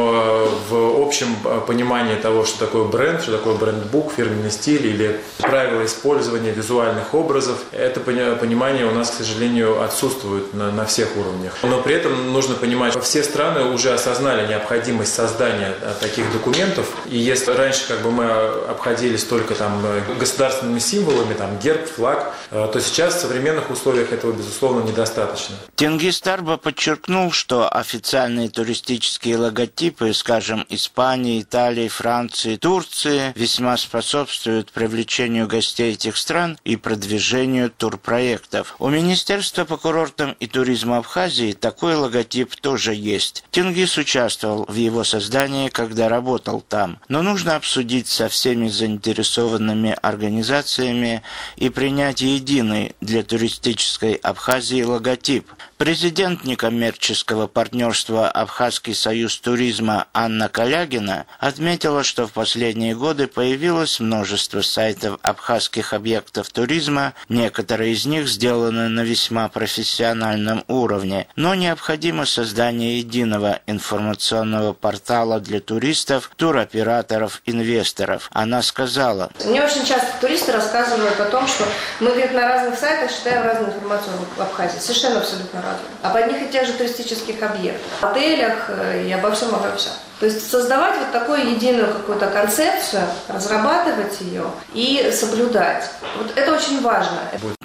H: Но в общем понимании того, что такое бренд, что такое брендбук, фирменный стиль или правила использования визуальных образов, это понимание у нас, к сожалению, отсутствует на всех уровнях. Но при этом нужно понимать, что все страны уже осознали необходимость создания таких документов. И если раньше мы обходились только государственными символами, герб, флаг, то сейчас в современных условиях этого, безусловно, недостаточно.
F: Тенгиз Тарба подчеркнул, что официальные туристические логотипы, скажем, Испании, Италии, Франции, Турции, весьма способствуют привлечению гостей этих стран и продвижению турпроектов. У Министерства по курортам и туризму Абхазии такой логотип тоже есть. Тенгиз участвовал в его создании, когда работал там. Но нужно обсудить со всеми заинтересованными организациями и принять единый для туристической Абхазии логотип. Президент некоммерческого партнерства «Абхазский союз туризма» Анна Калягина отметила, что в последние годы появилось множество сайтов абхазских объектов туризма, некоторые из них сделаны на весьма профессиональном уровне, но необходимо создание единого информационного портала для туристов, туроператоров, инвесторов. Она сказала:
W: мне очень часто туристы рассказывают о том, что мы, на разных сайтах читаем разную информацию в Абхазии, совершенно абсолютно разную. Об одних и тех же туристических объектах, отелях и обо всем. То есть создавать такую единую какую-то концепцию, разрабатывать ее и соблюдать. Это очень важно.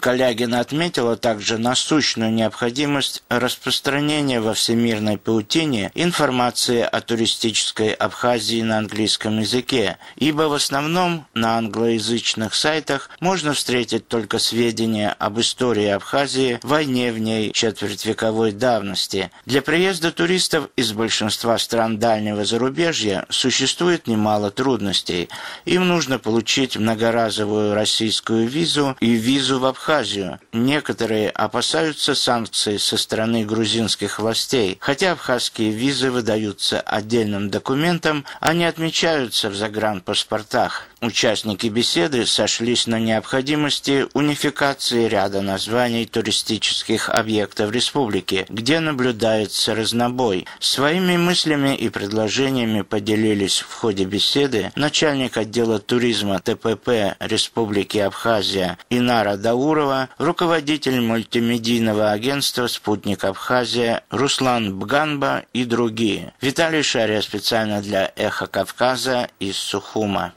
F: Калягина отметила также насущную необходимость распространения во всемирной паутине информации о туристической Абхазии на английском языке, ибо в основном на англоязычных сайтах можно встретить только сведения об истории Абхазии, войне в ней четвертьвековой давности. Для приезда туристов из большинства стран дальнего зарубежья существует немало трудностей. Им нужно получить многоразовую российскую визу и визу в Абхазию. Некоторые опасаются санкций со стороны грузинских властей, хотя абхазские визы выдаются отдельным документом, а не отмечаются в загранпаспортах. Участники беседы сошлись на необходимости унификации ряда названий туристических объектов республики, где наблюдается разнобой. Своими мыслями и предложениями поделились в ходе беседы начальник отдела туризма ТПП Республики Абхазия Инара Даурова, руководитель мультимедийного агентства «Спутник Абхазия» Руслан Бганба и другие. Виталий Шария специально для «Эхо Кавказа» из Сухума.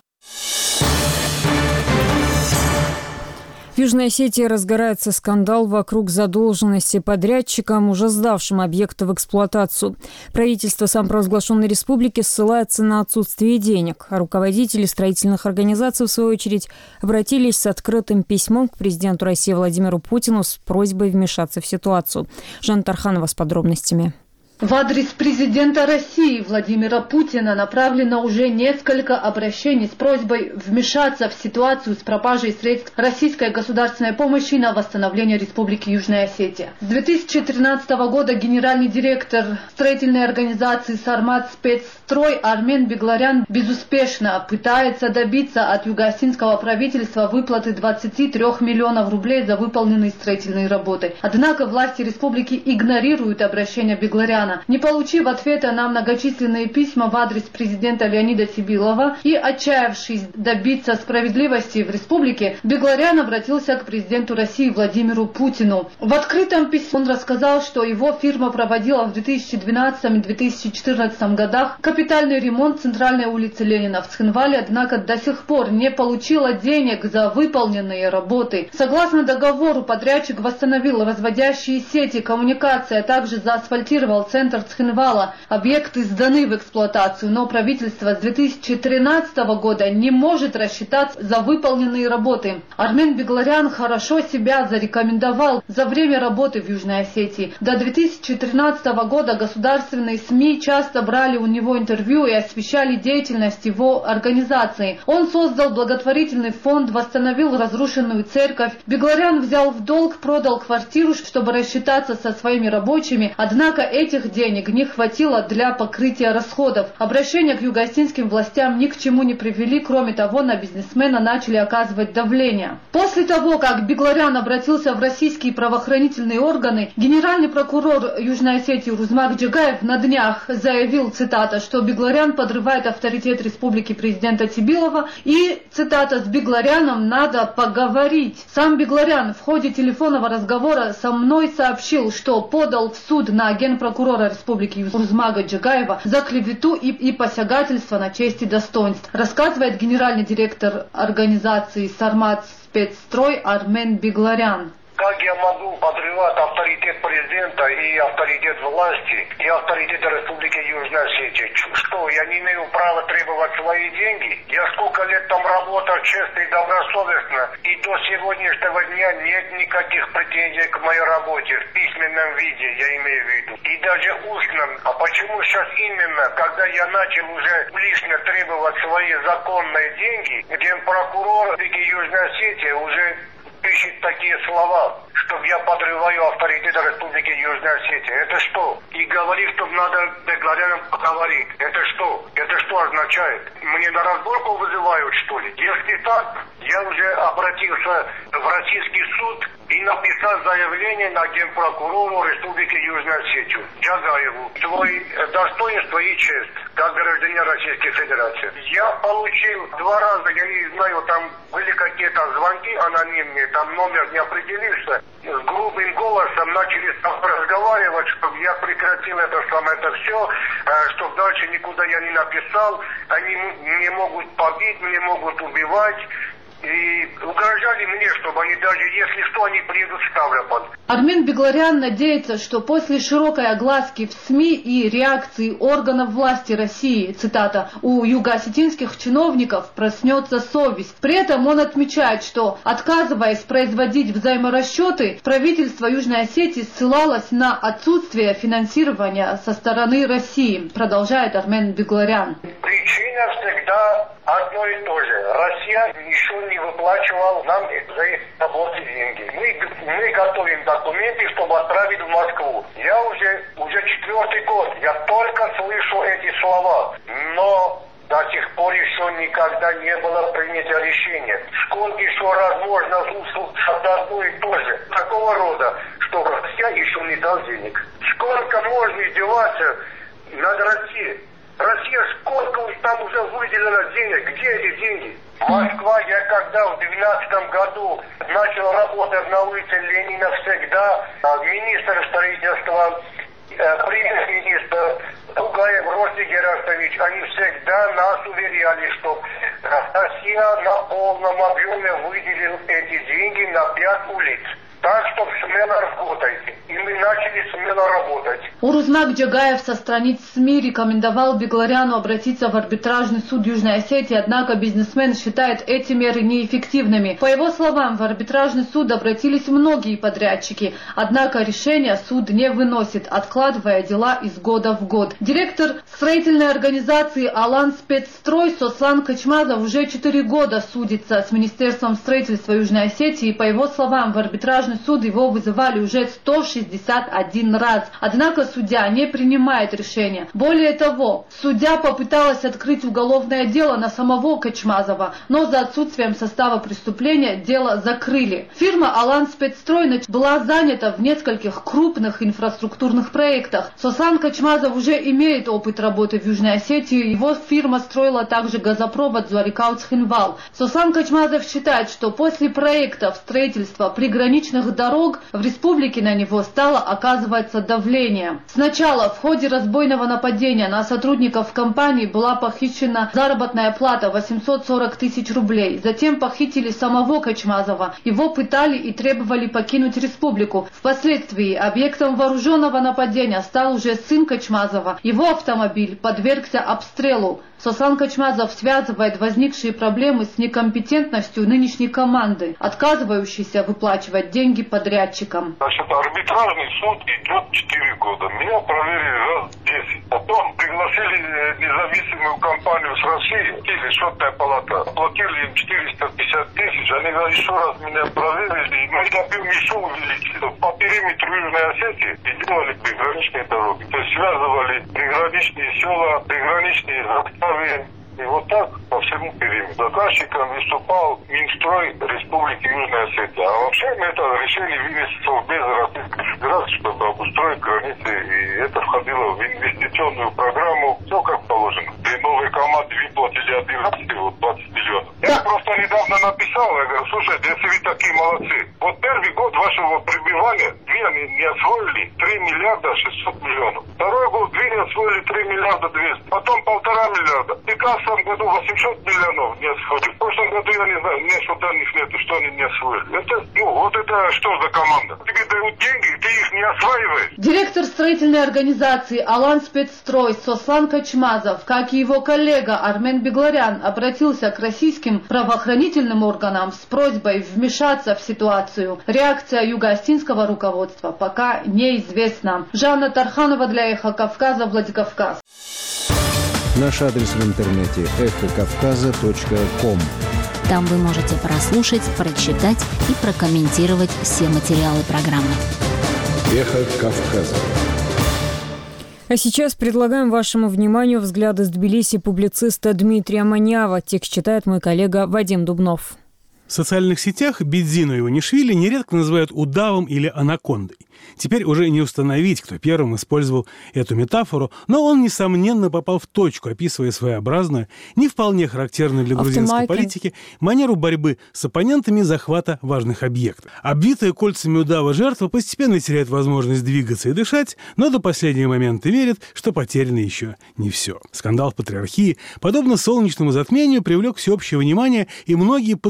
A: В Южной Осетии разгорается скандал вокруг задолженности подрядчикам, уже сдавшим объекты в эксплуатацию. Правительство самопровозглашенной республики ссылается на отсутствие денег, а руководители строительных организаций, в свою очередь, обратились с открытым письмом к президенту России Владимиру Путину с просьбой вмешаться в ситуацию. Жанна Тарханова с подробностями.
D: В адрес президента России Владимира Путина направлено уже несколько обращений с просьбой вмешаться в ситуацию с пропажей средств российской государственной помощи на восстановление Республики Южная Осетия. С 2013 года генеральный директор строительной организации «Сармат Спецстрой» Армен Бегларян безуспешно пытается добиться от юго-осетинского правительства выплаты 23 миллионов рублей за выполненные строительные работы. Однако власти республики игнорируют обращение Бегларяна. Не получив ответа на многочисленные письма в адрес президента Леонида Сибилова и отчаявшись добиться справедливости в республике, Бегларян обратился к президенту России Владимиру Путину. В открытом письме он рассказал, что его фирма проводила в 2012 и 2014 годах капитальный ремонт центральной улицы Ленина в Цхинвале, однако до сих пор не получила денег за выполненные работы. Согласно договору, подрядчик восстановил разводящие сети коммуникации, а также заасфальтировал центр Цхинвала. Объекты сданы в эксплуатацию, но правительство с 2013 года не может рассчитаться за выполненные работы. Армен Бегларян хорошо себя зарекомендовал за время работы в Южной Осетии. До 2013 года государственные СМИ часто брали у него интервью и освещали деятельность его организации. Он создал благотворительный фонд, восстановил разрушенную церковь. Бегларян взял в долг, продал квартиру, чтобы рассчитаться со своими рабочими, однако этих денег не хватило для покрытия расходов. Обращения к юго-осетинским властям ни к чему не привели, кроме того, на бизнесмена начали оказывать давление. После того, как Бегларян обратился в российские правоохранительные органы, генеральный прокурор Южной Осетии Рузмак Джагаев на днях заявил, цитата, что Бегларян подрывает авторитет республики президента Сибилова и, цитата, с Бегларяном надо поговорить. Сам Бегларян в ходе телефонного разговора со мной сообщил, что подал в суд на генпрокурора республики Рузмага Джагаева за клевету и посягательство на честь и достоинство, рассказывает генеральный директор организации «Сармат Спецстрой» Армен Бегларян.
G: Как я могу подрывать авторитет президента и авторитет власти, и авторитет Республики Южная Осетия? Что, я не имею права требовать свои деньги? Я сколько лет там работал честно и добросовестно, и до сегодняшнего дня нет никаких претензий к моей работе в письменном виде, я имею в виду. И даже устном. А почему сейчас именно, когда я начал уже лично требовать свои законные деньги, генпрокурор Республики Южная Осетия уже пишет такие слова, что я подрываю авторитет Республики Южная Осетия. Это что? И говорит, что надо Бегларяном поговорить. Это что? Это что означает? Мне на разборку вызывают, что ли? Если так, я уже обратился в российский суд и написал заявление на генпрокурору Республики Южная Осетия Джагаеву. Свой достоинство и честь, как гражданин Российской Федерации. Я получил 2 раза, я не знаю, там были какие-то звонки анонимные, там номер не определился. С грубым голосом начали разговаривать, чтобы я прекратил это все, чтобы дальше никуда я не написал. Они не могут побить, не могут убивать. и угрожали мне, чтобы они даже, если что, они приедут в Ставрополь.
D: Армен Бегларян надеется, что после широкой огласки в СМИ и реакции органов власти России, цитата, у юго-осетинских чиновников проснется совесть. При этом он отмечает, что, отказываясь производить взаиморасчеты, правительство Южной Осетии ссылалось на отсутствие финансирования со стороны России, продолжает Армен Бегларян.
G: Причина всегда одно и то же. Россия еще не выплачивала нам за их работы деньги. Мы готовим документы, чтобы отправить в Москву. Я уже 4-й год, я только слышу эти слова, но до сих пор еще никогда не было принято решение. Сколько еще раз можно услышать одно и то же, такого рода, что Россия еще не дал денег. Сколько можно издеваться над Россией? Россия, сколько там уже выделено денег? Где эти деньги? Москва, я когда в 2012 году начал работать на улице Ленина, всегда министр строительства, премьер-министр Тугаев Ростик Герасович, они всегда нас уверяли, что Россия на полном объеме выделила эти деньги на 5 улиц. Так что смело работайте. И мы начали смело работать.
D: Урузнак Джагаев со страниц СМИ рекомендовал Бегларяну обратиться в арбитражный суд Южной Осетии, однако бизнесмен считает эти меры неэффективными. По его словам, в арбитражный суд обратились многие подрядчики, однако решение суд не выносит, откладывая дела из года в год. Директор строительной организации «Алан Спецстрой» Сослан Качмазов уже 4 года судится с Министерством строительства Южной Осетии, и по его словам, в арбитражный суд его вызывали уже 161 раз. Однако судья не принимает решения. Более того, судья попыталась открыть уголовное дело на самого Качмазова, но за отсутствием состава преступления дело закрыли. Фирма «Алан Спецстрой» была занята в нескольких крупных инфраструктурных проектах. Сослан Качмазов уже имеет опыт работы в Южной Осетии. Его фирма строила также газопровод Зуарикаут-Хинвал. Сослан Качмазов считает, что после проектов строительства приграничных дорог в республике на него стало оказываться давление. Сначала в ходе разбойного нападения на сотрудников компании была похищена заработная плата 840 тысяч рублей. Затем похитили самого Качмазова. Его пытали и требовали покинуть республику. Впоследствии объектом вооруженного нападения стал уже сын Качмазова. Его автомобиль подвергся обстрелу. Сослан Качмазов связывает возникшие проблемы с некомпетентностью нынешней команды, отказывающейся выплачивать деньги подрядчикам.
G: Значит, арбитражный суд идет 4 года. Меня проверили раз 10. Потом пригласили независимую компанию с России, или счетная палата. Платили им 450 тысяч. Они еще раз меня проверили, и мы объем еще увеличили. По периметру Южной Осетии и делали приграничные дороги. То есть связывали приграничные села, приграничные заставы. И вот так по всему периметру. Заказчиком выступал Минстрой Республики Южная Осетия. А вообще мы это решили вынести без Российской Федерации, чтобы обустроить границы. И это входило в инвестиционную программу. Все как положено. При новой команде выплатили 20 миллионов. Я просто недавно написал, я говорю, слушайте, если вы такие молодцы, вот первый год вашего пребывания вы не освоили 3 миллиарда 600 миллионов. Второй год вы не освоили 3 миллиарда 200. Потом 1,5 миллиарда. И в прошлом году 800 миллионов не освоили. В прошлом году, я не знаю, мне что данных нету, что они не освоили. Вот это что за команда? Тебе дают деньги, ты их не осваиваешь.
D: Директор строительной организации «Алан Спецстрой» Сослан Качмазов, как и его коллега Армен Бегларян, обратился к российским правоохранительным органам с просьбой вмешаться в ситуацию. Реакция юго-осетинского руководства пока неизвестна. Жанна Тарханова для «Эхо Кавказа», Владикавказ.
R: Наш адрес в интернете эхокавказа.ком.
C: Там вы можете прослушать, прочитать и прокомментировать все материалы программы.
R: Эхо Кавказа.
A: А сейчас предлагаем вашему вниманию взгляд из Тбилиси публициста Дмитрия Манява. Текст читает мой коллега Вадим Дубнов.
I: В социальных сетях Бедзину Иванишвили нередко называют удавом или анакондой. Теперь уже не установить, кто первым использовал эту метафору, но он, несомненно, попал в точку, описывая своеобразную, не вполне характерную для грузинской политики, манеру борьбы с оппонентами захвата важных объектов. Обвитая кольцами удава жертва постепенно теряет возможность двигаться и дышать, но до последнего момента верит, что потеряно еще не все. Скандал в патриархии, подобно солнечному затмению, привлек всеобщее внимание, и многие подзабыли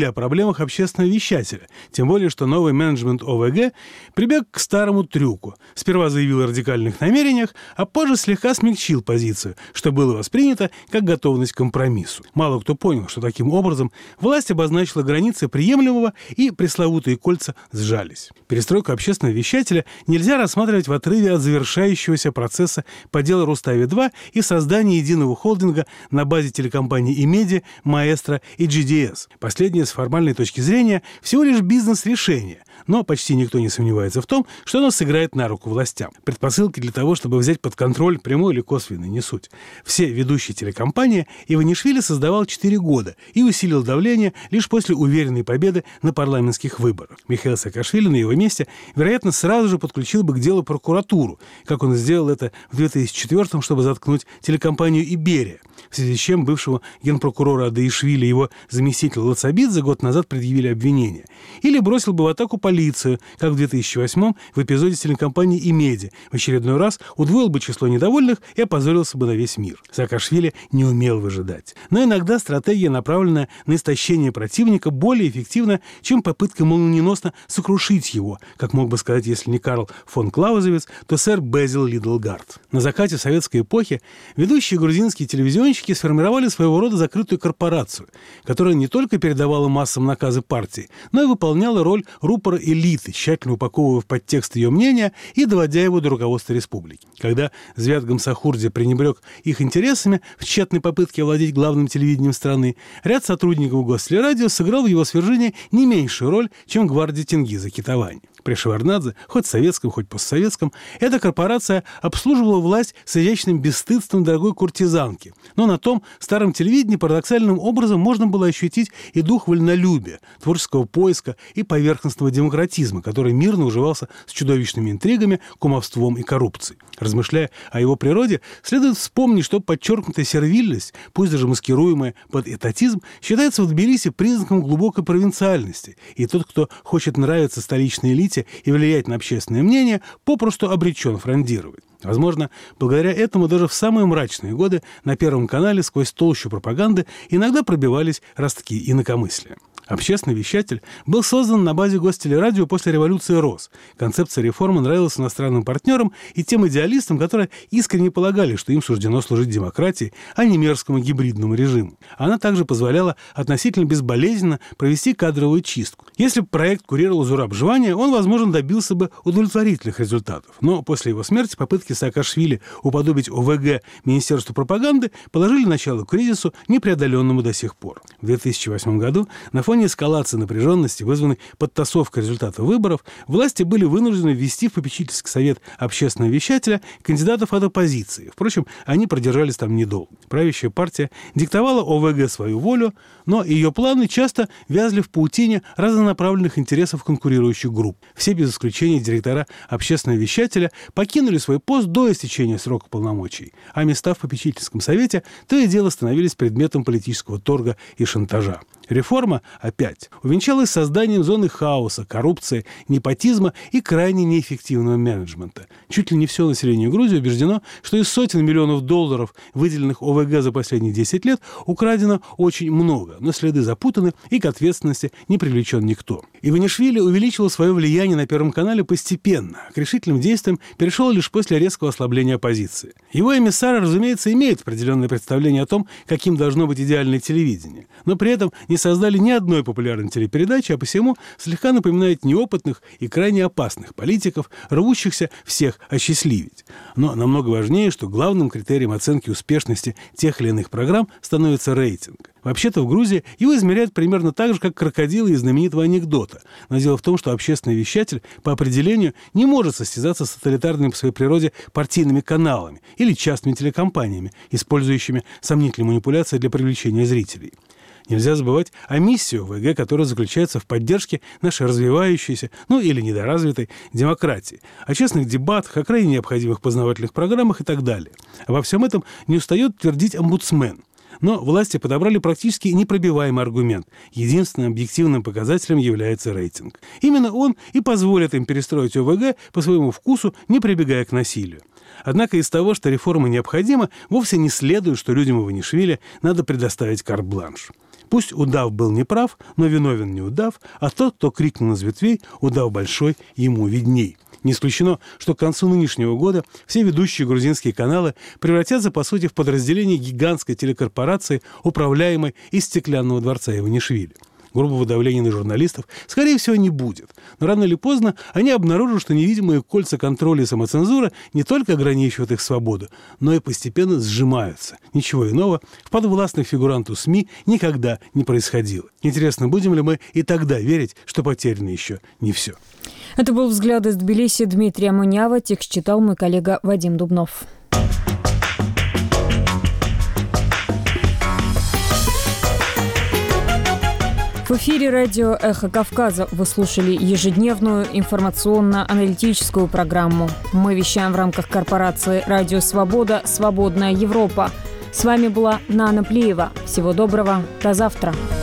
I: забыли о проблемах общественного вещателя, тем более, что новый менеджмент ОВГ прибег к старому трюку. Сперва заявил о радикальных намерениях, а позже слегка смягчил позицию, что было воспринято как готовность к компромиссу. Мало кто понял, что таким образом власть обозначила границы приемлемого, и пресловутые кольца сжались. Перестройку общественного вещателя нельзя рассматривать в отрыве от завершающегося процесса по делу Рустави-2 и создания единого холдинга на базе телекомпаний Имеди, Маэстро и GDS. Последнее с формальной точки зрения всего лишь бизнес-решение, но почти никто не сомневается в том, что оно сыграет на руку властям. Предпосылки для того, чтобы взять под контроль, прямой или косвенный, не суть. Все ведущие телекомпании Иванишвили создавал 4 года и усилил давление лишь после уверенной победы на парламентских выборах. Михаил Саакашвили на его месте, вероятно, сразу же подключил бы к делу прокуратуру, как он сделал это в 2004-м, чтобы заткнуть телекомпанию «Иберия», в связи с чем бывшего генпрокурора Адаишвили и его заместитель Лацабидзе год назад предъявили обвинения. Или бросил бы в атаку полицию, как в 2008-м в эпизоде с телекомпанией «Имеди». В очередной раз удвоил бы число недовольных и опозорился бы на весь мир. Саакашвили не умел выжидать. Но иногда стратегия, направленная на истощение противника, более эффективна, чем попытка молниеносно сокрушить его, как мог бы сказать, если не Карл фон Клаузевиц, то сэр Безил Лидлгард. На закате советской эпохи ведущие грузинские телевизионщики сформировали своего рода закрытую корпорацию, которая не только передавала массам наказы партии, но и выполняла роль рупора элиты, тщательно упаковывая в подтекст ее мнения и доводя его до руководства республики. Когда Звят Гамсахурди пренебрег их интересами в тщетной попытке овладеть главным телевидением страны, ряд сотрудников Гостелерадио сыграл в его свержении не меньшую роль, чем гвардия Тенгиза Китавани. При Шеварднадзе, хоть советском, хоть постсоветском, эта корпорация обслуживала власть с изящным бесстыдством дорогой куртизанки. Но на том старом телевидении парадоксальным образом можно было ощутить и дух вольнолюбия, творческого поиска и поверхностного демократизма, который мирно уживался с чудовищными интригами, кумовством и коррупцией. Размышляя о его природе, следует вспомнить, что подчеркнутая сервильность, пусть даже маскируемая под этатизм, считается в Тбилиси признаком глубокой провинциальности, и тот, кто хочет нравиться столичной элите и влиять на общественное мнение, попросту обречен фрондировать. Возможно, благодаря этому даже в самые мрачные годы на Первом канале сквозь толщу пропаганды иногда пробивались ростки инакомыслия. Общественный вещатель был создан на базе Гостелерадио после революции РОС. Концепция реформы нравилась иностранным партнерам и тем идеалистам, которые искренне полагали, что им суждено служить демократии, а не мерзкому гибридному режиму. Она также позволяла относительно безболезненно провести кадровую чистку. Если бы проект курировал Зураб Жвания, он, возможно, добился бы удовлетворительных результатов. Но после его смерти попытки Саакашвили уподобить ОВГ Министерству пропаганды положили начало кризису, непреодоленному до сих пор. В 2008 году на фоне эскалации напряженности, вызванной подтасовкой результатов выборов, власти были вынуждены ввести в попечительский совет общественного вещателя кандидатов от оппозиции. Впрочем, они продержались там недолго. Правящая партия диктовала ОВГ свою волю, но ее планы часто вязли в паутине разнонаправленных интересов конкурирующих групп. Все без исключения директора общественного вещателя покинули свой пост до истечения срока полномочий, а места в попечительском совете то и дело становились предметом политического торга и шантажа. Реформа, опять, увенчалась созданием зоны хаоса, коррупции, непотизма и крайне неэффективного менеджмента. Чуть ли не все население Грузии убеждено, что из сотен миллионов долларов, выделенных ОВГ за последние 10 лет, украдено очень много, но следы запутаны и к ответственности не привлечен никто. Иванишвили увеличивал свое влияние на Первом канале постепенно, а к решительным действиям перешел лишь после резкого ослабления оппозиции. Его эмиссары, разумеется, имеют определенное представление о том, каким должно быть идеальное телевидение, но при этом не создали ни одной популярной телепередачи, а посему слегка напоминает неопытных и крайне опасных политиков, рвущихся всех осчастливить. Но намного важнее, что главным критерием оценки успешности тех или иных программ становится рейтинг. Вообще-то в Грузии его измеряют примерно так же, как крокодилы из знаменитого анекдота. Но дело в том, что общественный вещатель по определению не может состязаться с тоталитарными по своей природе партийными каналами или частными телекомпаниями, использующими сомнительные манипуляции для привлечения зрителей. Нельзя забывать о миссии ОВГ, которая заключается в поддержке нашей развивающейся, или недоразвитой демократии, о честных дебатах, о крайне необходимых познавательных программах и так далее. Во всем этом не устает твердить омбудсмен. Но власти подобрали практически непробиваемый аргумент. Единственным объективным показателем является рейтинг. Именно он и позволит им перестроить ОВГ по своему вкусу, не прибегая к насилию. Однако из того, что реформа необходима, вовсе не следует, что людям Иванишвили надо предоставить карт-бланш. Пусть удав был неправ, но виновен не удав, а тот, кто крикнул из ветвей «Удав большой, ему видней». Не исключено, что к концу нынешнего года все ведущие грузинские каналы превратятся, по сути, в подразделение гигантской телекорпорации, управляемой из стеклянного дворца Иванишвили. Грубого давления на журналистов, скорее всего, не будет. Но рано или поздно они обнаружат, что невидимые кольца контроля и самоцензура не только ограничивают их свободу, но и постепенно сжимаются. Ничего иного в подвластных фигуранту СМИ никогда не происходило. Интересно, будем ли мы и тогда верить, что потеряно еще не все?
A: Это был «Взгляд из Тбилиси» Дмитрия Мунява. Текст читал мой коллега Вадим Дубнов. В эфире радио «Эхо Кавказа» вы слушали ежедневную информационно-аналитическую программу. Мы вещаем в рамках корпорации «Радио Свобода. Свободная Европа». С вами была Нана Плиева. Всего доброго. До завтра.